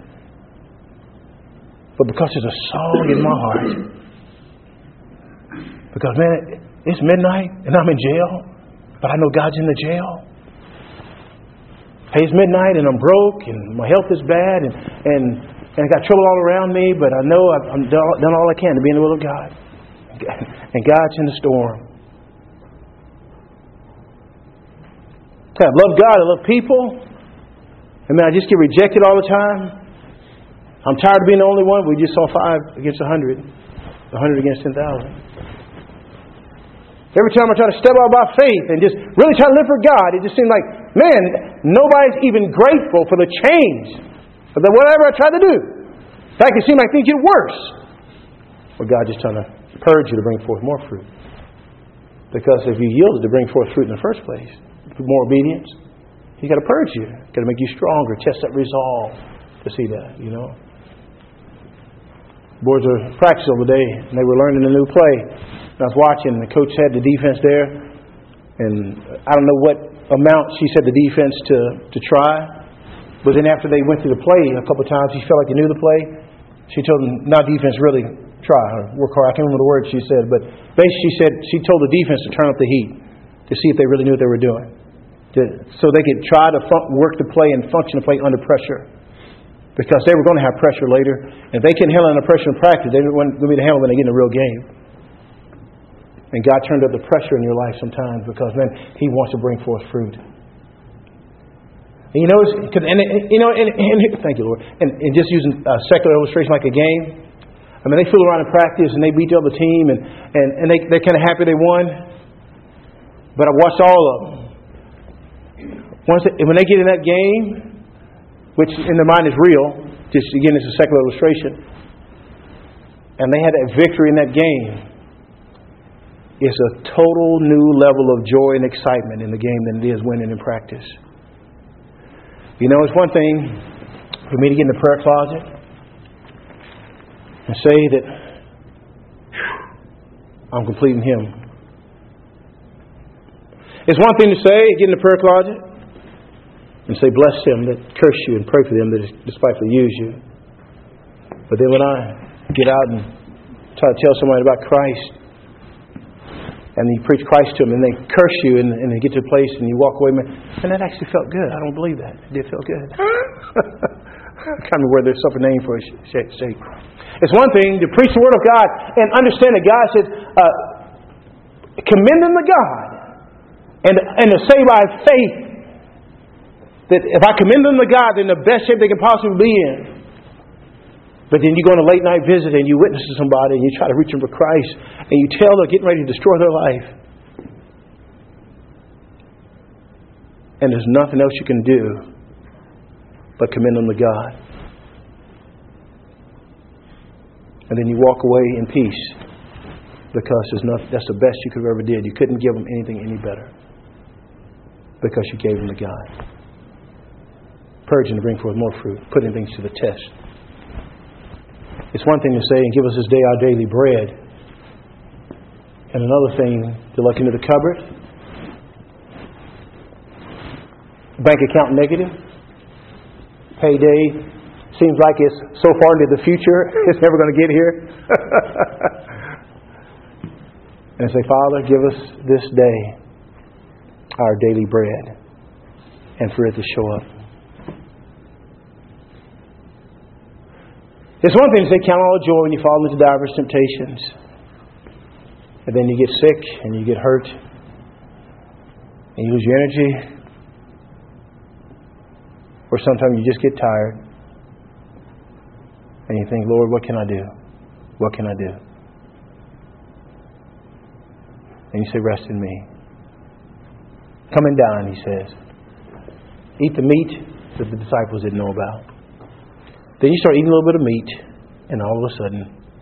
but because there's a song in my heart. Because, man, it's midnight and I'm in jail, but I know God's in the jail. Hey, it's midnight and I'm broke and my health is bad and I got trouble all around me, but I know I've done all I can to be in the will of God. And God's in the storm. I love God, I love people. I mean, I just get rejected all the time. I'm tired of being the only one. We just saw 5 against 100. 100 against 10,000. Every time I try to step out by faith and just really try to live for God, it just seems like, man, nobody's even grateful for the change of whatever I try to do. In fact, it seems like things get worse. Well, God's just trying to purge you to bring forth more fruit. Because if you yielded to bring forth fruit in the first place, more obedience, He's got to purge you. Got to make you stronger, test that resolve to see that, Boys were practicing over the day, and they were learning a new play. And I was watching, the coach had the defense there, and I don't know what amount she said the defense to try, but then after they went through the play a couple of times, he felt like he knew the play. She told them, not defense, really try or work hard. I can't remember the words she said, but basically she told the defense to turn up the heat to see if they really knew what they were doing, so they could try to work the play and function the play under pressure. Because they were going to have pressure later. And if they couldn't handle the pressure in practice, they weren't going to be able to handle when they get in a real game. And God turned up the pressure in your life sometimes because, man, He wants to bring forth fruit. And thank you, Lord. And just using a secular illustration like a game. I mean, they fool around in practice and they beat the other team and they're kind of happy they won. But I watched all of them. When they get in that game, which in their mind is real, just again, it's a secular illustration, and they had that victory in that game, it's a total new level of joy and excitement in the game than it is winning in practice. It's one thing for me to get in the prayer closet and say that I'm complete in Him. It's one thing to say, get in the prayer closet and say, bless them that curse you and pray for them that despitefully use you. But then when I get out and try to tell somebody about Christ, and you preach Christ to them, and they curse you, and they get to a place, and you walk away, and that actually felt good. I don't believe that. It did feel good. I can't remember where there's some name for it. It's one thing to preach the Word of God and understand that God says, commend them to God, and to say by faith, that if I commend them to God, they're in the best shape they can possibly be in. But then you go on a late night visit and you witness to somebody and you try to reach them for Christ and you tell they're getting ready to destroy their life. And there's nothing else you can do but commend them to God. And then you walk away in peace because that's the best you could have ever did. You couldn't give them anything any better because you gave them to God. Purging to bring forth more fruit, putting things to the test. It's one thing to say, and give us this day our daily bread. And another thing to look into the cupboard. Bank account negative. Payday seems like it's so far into the future, it's never going to get here. And say, Father, give us this day our daily bread, and for it to show up. It's one thing to say, count all joy when you fall into diverse temptations. And then you get sick, and you get hurt, and you lose your energy. Or sometimes you just get tired, and you think, Lord, what can I do? What can I do? And you say, rest in me. Come and dine, He says. Eat the meat that the disciples didn't know about. Then you start eating a little bit of meat, and all of a sudden,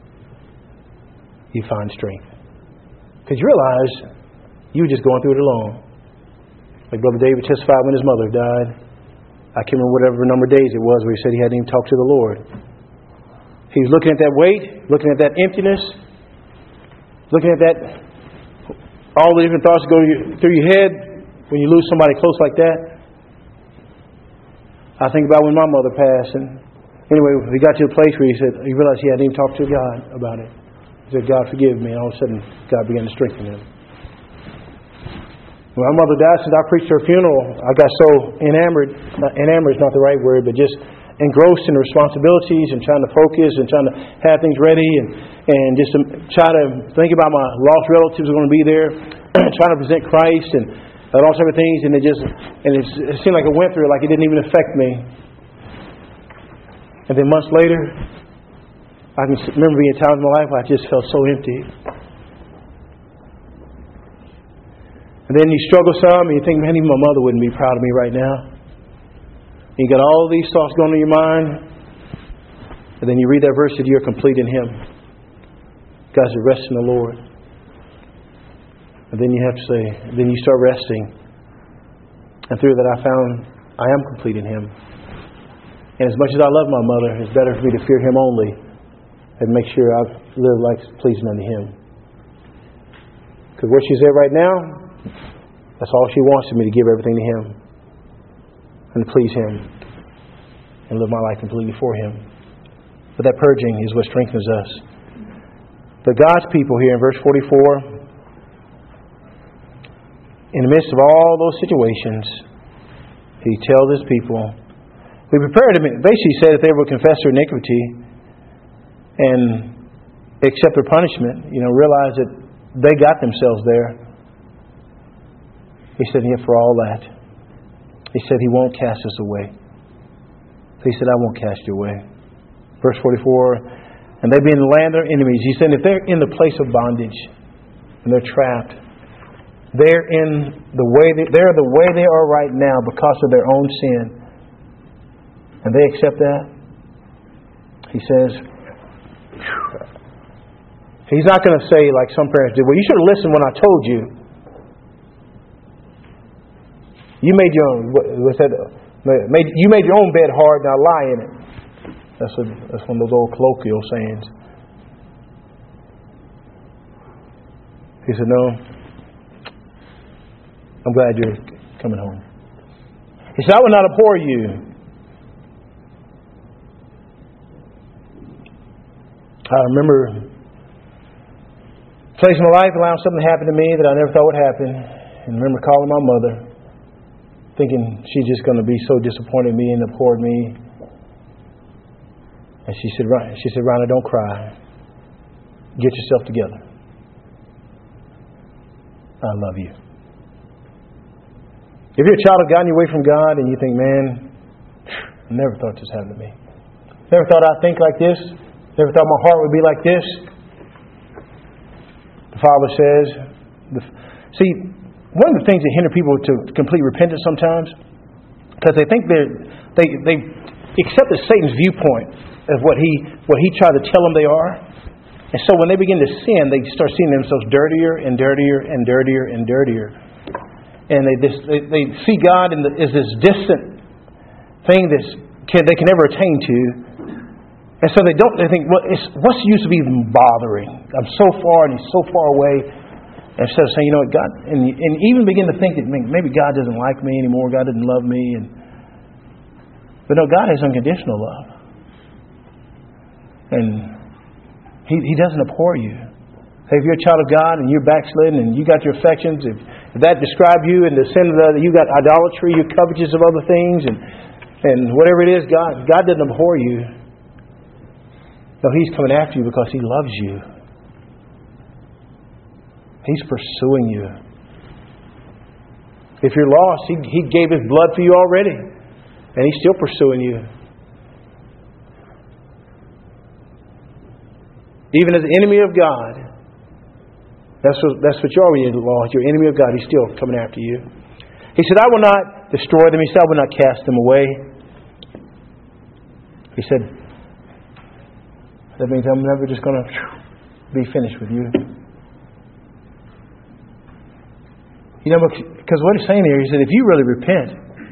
you find strength. Because you realize you were just going through it alone. Like Brother David testified when his mother died. I can't remember whatever number of days it was where he said he hadn't even talked to the Lord. He was looking at that weight, looking at that emptiness, looking at that, all the different thoughts go through your head when you lose somebody close like that. I think about when my mother passed, and anyway, we got to a place where he realized he hadn't even talked to God about it. He said, God, forgive me. And all of a sudden, God began to strengthen him. When my mother died, since I preached her funeral, I got so enamored. Enamored is not the right word, but just engrossed in responsibilities and trying to focus and trying to have things ready and just to try to think about my lost relatives who are going to be there, trying to present Christ and all sorts of things. And it seemed like it went through, like it didn't even affect me. And then months later, I can remember being times in my life where I just felt so empty. And then you struggle some and you think, man, even my mother wouldn't be proud of me right now. And you got all these thoughts going through your mind. And then you read that verse that you're complete in Him. God said, rest in the Lord. And then you have to say, then you start resting. And through that I found I am complete in Him. And as much as I love my mother, it's better for me to fear Him only and make sure I live like pleasing unto Him. Because where she's at right now, that's all she wants is me to give everything to Him and to please Him and live my life completely for Him. But that purging is what strengthens us. But God's people here in verse 44, in the midst of all those situations, He tells His people, we prepared them. Basically, He said that they would confess their iniquity and accept their punishment. Realize that they got themselves there. He said, yet for all that, He said He won't cast us away. He said, I won't cast you away. Verse 44, and they be in the land of their enemies. He said, if they're in the place of bondage and they're trapped, they're the way they are right now because of their own sin, and they accept that, He says, He's not going to say like some parents do, well, you should have listened when I told you. You made your own. You made your own bed hard, now lie in it. That's one of those old colloquial sayings. He said, no, I'm glad you're coming home. He said, I will not abhor you. I remember a place in my life allowing something to happen to me that I never thought would happen. And I remember calling my mother, thinking she's just going to be so disappointed in me and abhorred me. And she said, Ronnie, don't cry. Get yourself together. I love you. If you're a child of God and you're away from God and you think, man, I never thought this happened to me. Never thought I'd think like this. Never thought my heart would be like this. The Father says, see, one of the things that hinder people to complete repentance sometimes, because they think they accept Satan's viewpoint of what he tried to tell them they are. And so when they begin to sin, they start seeing themselves dirtier and dirtier and dirtier and dirtier. And they see God as this distant thing they can never attain to. And so they think, well, what's the use of even bothering? I'm so far and He's so far away. And instead of saying, you know what, God, and even begin to think that maybe God doesn't like me anymore, God doesn't love me. But no, God has unconditional love. And He doesn't abhor you. Hey, if you're a child of God and you're backslidden and you got your affections, if that describe you in the sin of you got idolatry, you're covetous of other things, and whatever it is, God doesn't abhor you. No, He's coming after you because He loves you. He's pursuing you. If you're lost, He gave His blood for you already, and He's still pursuing you. Even as the enemy of God, that's what you are when you're lost. You're enemy of God. He's still coming after you. He said, I will not destroy them. He said, I will not cast them away. He said, that means I'm never just going to be finished with you. You know, because what He's saying here, He said, if you really repent,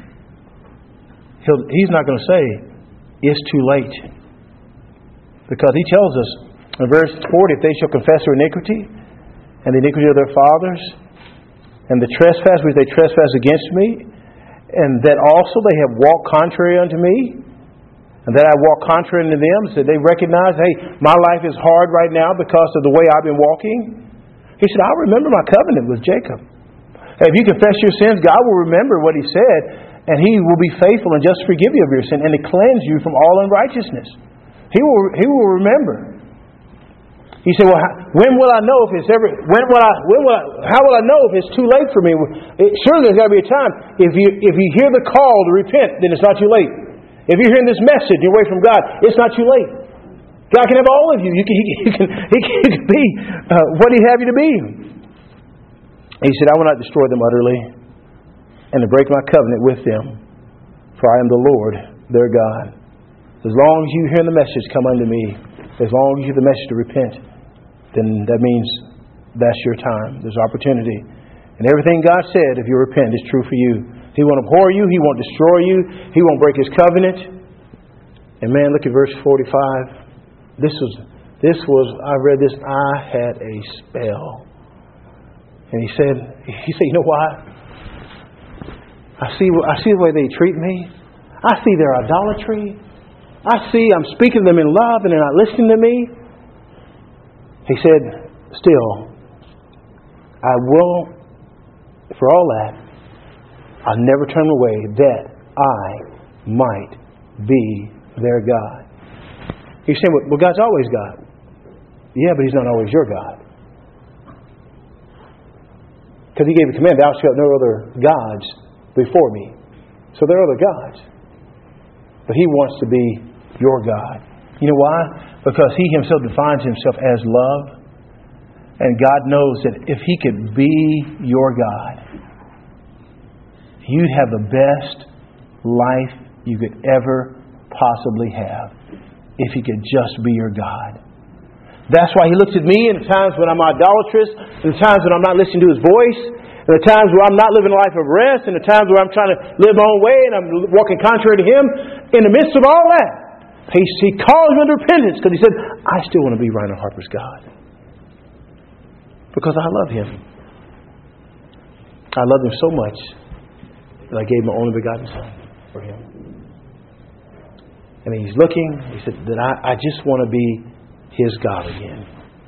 He's not going to say, it's too late. Because He tells us in verse 40, if they shall confess their iniquity, and the iniquity of their fathers, and the trespass which they trespass against me, and that also they have walked contrary unto me, and that I walk contrary unto them, so they recognize, hey, my life is hard right now because of the way I've been walking. He said, I'll remember my covenant with Jacob. Hey, if you confess your sins, God will remember what He said, and He will be faithful and just forgive you of your sin, and to cleanse you from all unrighteousness. He will remember. You say, well, when will I know if it's ever? How will I know if it's too late for me? Surely there's got to be a time. If you hear the call to repent, then it's not too late. If you're hearing this message away from God, it's not too late. God can have all of you. He can be what He'd have you to be. He said, I will not destroy them utterly, and to break my covenant with them, for I am the Lord their God. As long as you hear the message, come unto me. As long as you hear the message to repent, then that means that's your time. There's opportunity. And everything God said, if you repent, is true for you. He won't abhor you. He won't destroy you. He won't break His covenant. And man, look at verse 45. This was, I read this, I had a spell. And he said, you know why? I see the way they treat me. I see their idolatry. I see I'm speaking to them in love and they're not listening to me. He said, still, I will, for all that, I'll never turn away that I might be their God. He's saying, well, God's always God. Yeah, but He's not always your God. Because He gave a command, thou shalt no other gods before me. So there are other gods. But He wants to be your God. You know why? Because He Himself defines Himself as love. And God knows that if He could be your God, you'd have the best life you could ever possibly have if He could just be your God. That's why He looks at me in the times when I'm idolatrous, in the times when I'm not listening to His voice, in the times where I'm not living a life of rest, in the times where I'm trying to live my own way and I'm walking contrary to Him. In the midst of all that, He calls me to repentance because He said, I still want to be Reinhard Harper's God. Because I love Him. I love Him so much that I gave my only begotten Son for Him. And He's looking, He said that I just want to be His God again.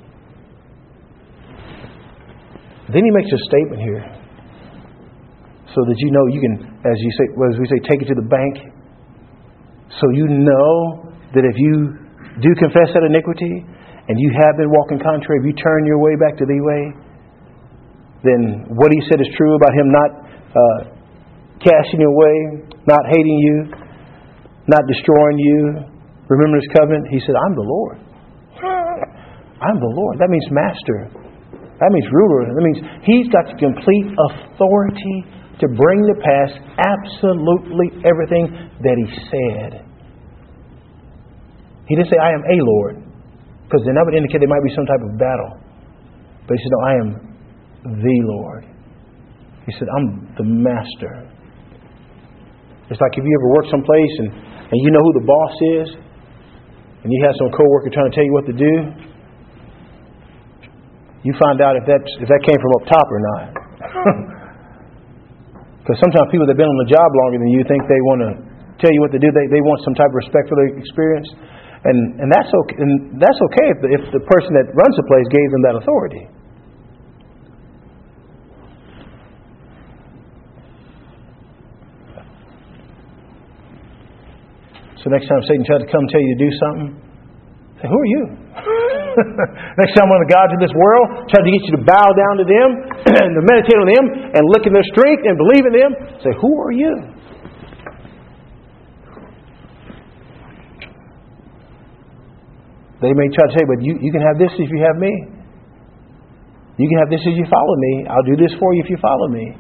Then He makes a statement here. So that you know you can, as we say, take it to the bank. So you know that if you do confess that iniquity and you have been walking contrary, if you turn your way back to Thee way, then what He said is true about Him not casting you away, not hating you, not destroying you. Remember His covenant? He said, I'm the Lord. I'm the Lord. That means master. That means ruler. That means He's got the complete authority to bring to pass absolutely everything that He said. He didn't say, I am a Lord, because then that would indicate there might be some type of battle. But He said, no, I am the Lord. He said, I'm the master. It's like if you ever work someplace and you know who the boss is, and you have some coworker trying to tell you what to do, you find out if that came from up top or not. Because sometimes people that have been on the job longer than you think they want to tell you what to do. They want some type of respect for their experience. And that's okay. And that's okay if the person that runs the place gave them that authority. So next time Satan tries to come tell you to do something, say, who are you? Next time one of the gods of this world tries to get you to bow down to them and to meditate on them and look in their strength and believe in them, say, who are you? They may try to say, but you can have this if you have me. You can have this if you follow me. I'll do this for you if you follow me.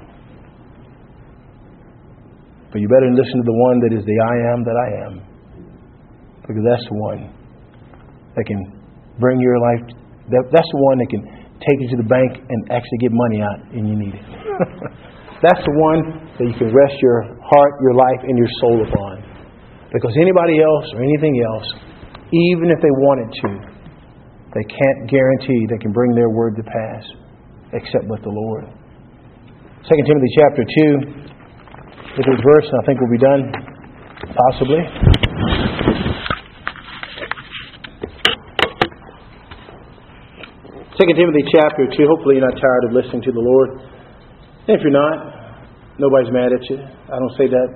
But you better listen to the one that is the I am that I am. Because that's the one that can bring your life. That's the one that can take you to the bank and actually get money out and you need it. That's the one that you can rest your heart, your life, and your soul upon. Because anybody else or anything else, even if they wanted to, they can't guarantee they can bring their word to pass except with the Lord. 2 Timothy chapter 2. Look at this verse, and I think we'll be done, possibly. 2 Timothy chapter 2. Hopefully you're not tired of listening to the Lord. And if you're not, nobody's mad at you. I don't say that.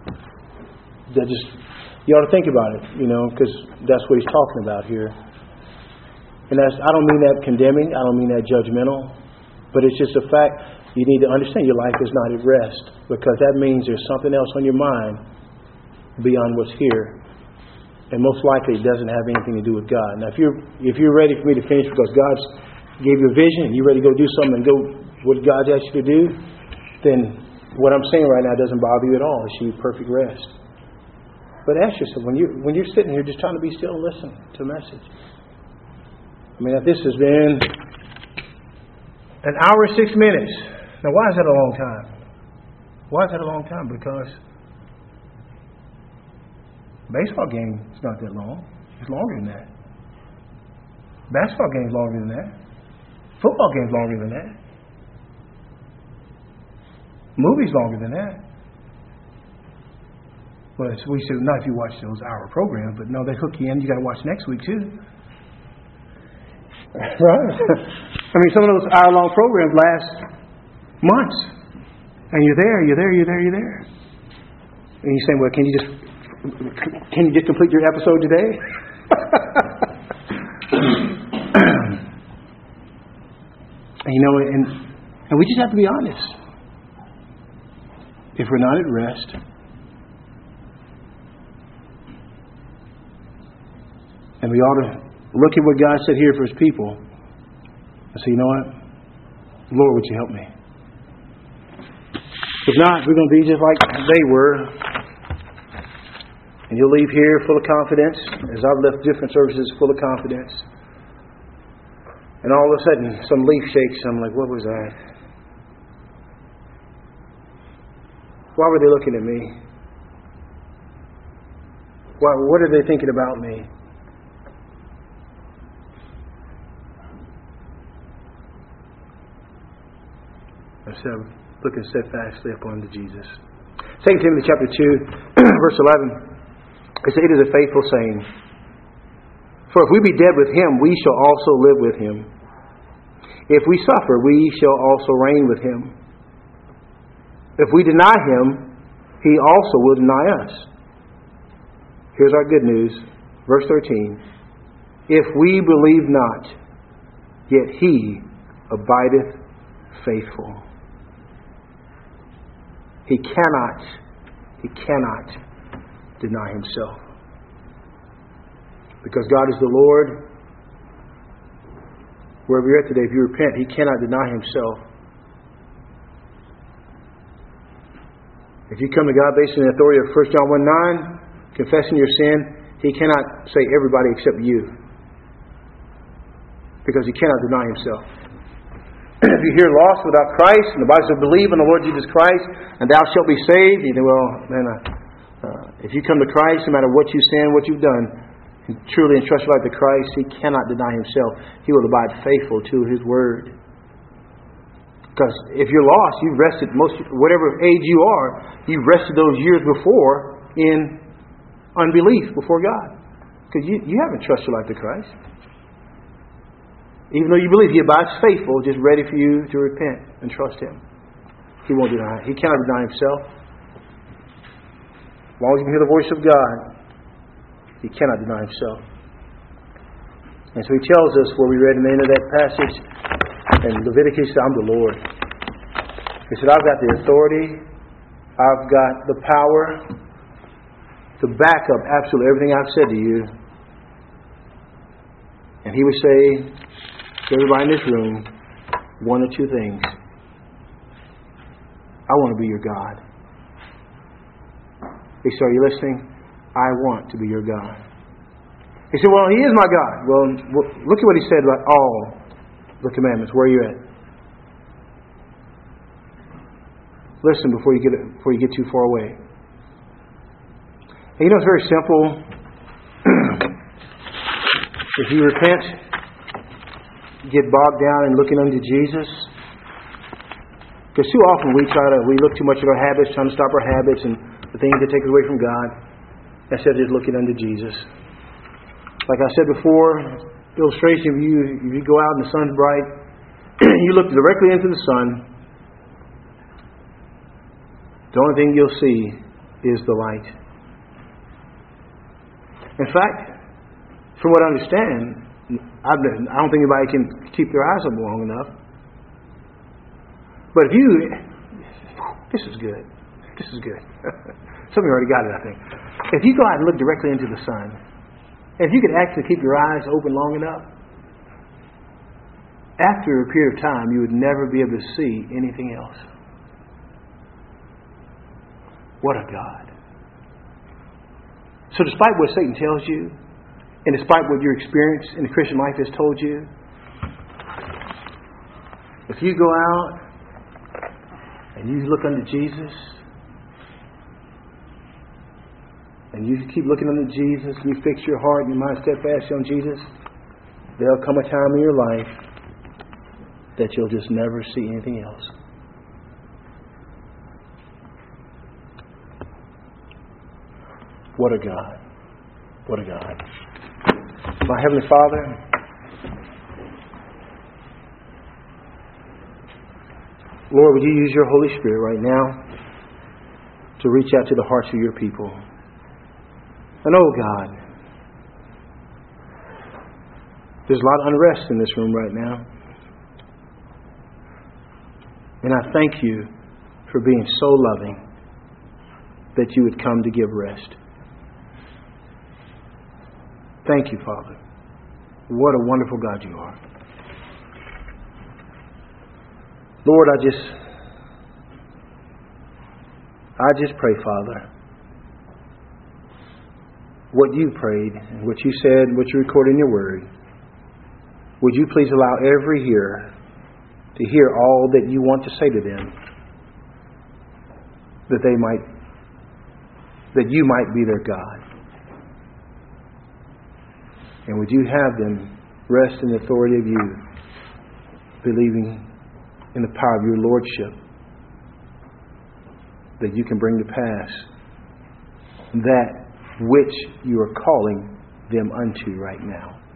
You ought to think about it, because that's what he's talking about here. And I don't mean that condemning. I don't mean that judgmental. But it's just a fact. You need to understand your life is not at rest, because that means there's something else on your mind beyond what's here. And most likely it doesn't have anything to do with God. Now, if you're ready for me to finish because God's gave you a vision and you're ready to go do something and go what God's asked you to do, then what I'm saying right now doesn't bother you at all. It's you perfect rest. But ask yourself, when you're sitting here just trying to be still and listen to a message. I mean, if this has been an hour and 6 minutes. Now, why is that a long time? Why is that a long time? Because baseball game is not that long. It's longer than that. Basketball game is longer than that. Football game is longer than that. Movies longer than that. Well, we said not if you watch those hour programs, but no, they hook you in. You got to watch next week too. Right? I mean, some of those hour-long programs last months. And you're there. And you're saying, well, can you just complete your episode today? And we just have to be honest. If we're not at rest, and we ought to look at what God said here for His people and say, you know what? Lord, would you help me? If not, we're going to be just like they were. And you'll leave here full of confidence, as I've left different services full of confidence. And all of a sudden, some leaf shakes. I'm like, what was that? Why were they looking at me? What are they thinking about me? Instead of looking steadfastly upon Jesus. 2 Timothy chapter 2, verse 11. It says, it is a faithful saying. For if we be dead with Him, we shall also live with Him. If we suffer, we shall also reign with Him. If we deny Him, He also will deny us. Here's our good news. Verse 13. If we believe not, yet He abideth faithful. He cannot deny Himself. Because God is the Lord. Wherever you're at today, if you repent, He cannot deny Himself. If you come to God based on the authority of 1 John 1:9, confessing your sin, He cannot say everybody except you. Because He cannot deny Himself. If you're here lost without Christ, and the Bible says, believe in the Lord Jesus Christ, and thou shalt be saved. You think, well, man, if you come to Christ, no matter what you sin, what you've done, and truly entrust your life to Christ, He cannot deny Himself. He will abide faithful to His Word. Because if you're lost, you've rested whatever age you are, you've rested those years before in unbelief before God. Because you haven't trusted your life to Christ. Even though you believe He abides faithful, just ready for you to repent and trust Him. He won't deny. He cannot deny Himself. As long as you can hear the voice of God, He cannot deny Himself. And so He tells us, where we read in the end of that passage, in Leviticus, I'm the Lord. He said, I've got the authority, I've got the power to back up absolutely everything I've said to you. And He would say to everybody in this room, one or two things. I want to be your God. He said, are you listening? I want to be your God. He said, well, He is my God. Well, look at what He said about all the commandments. Where are you at? Listen before you get too far away. And you know, it's very simple. If you repent, get bogged down in looking unto Jesus. Because too often we look too much at our habits, trying to stop our habits and the things that take us away from God, instead of just looking unto Jesus. Like I said before, illustration, if you go out and the sun's bright, you look directly into the sun, the only thing you'll see is the light. In fact, from what I understand, I don't think anybody can keep their eyes open long enough. But if you... This is good. This is good. Some of you already got it, I think. If you go out and look directly into the sun, if you could actually keep your eyes open long enough, after a period of time, you would never be able to see anything else. What a God. So despite what Satan tells you, and despite what your experience in the Christian life has told you, if you go out and you look unto Jesus, and you keep looking unto Jesus, you fix your heart and your mind steadfastly on Jesus, there'll come a time in your life that you'll just never see anything else. What a God. What a God. My Heavenly Father, Lord, would you use your Holy Spirit right now to reach out to the hearts of your people. And oh God, there's a lot of unrest in this room right now. And I thank you for being so loving that you would come to give rest. Thank you, Father. What a wonderful God you are. Lord, I just pray, Father, what you prayed and what you said and what you recorded in your word, would you please allow every hearer to hear all that you want to say to them, that you might be their God. And would you have them rest in the authority of you, believing in the power of your Lordship, that you can bring to pass that which you are calling them unto right now.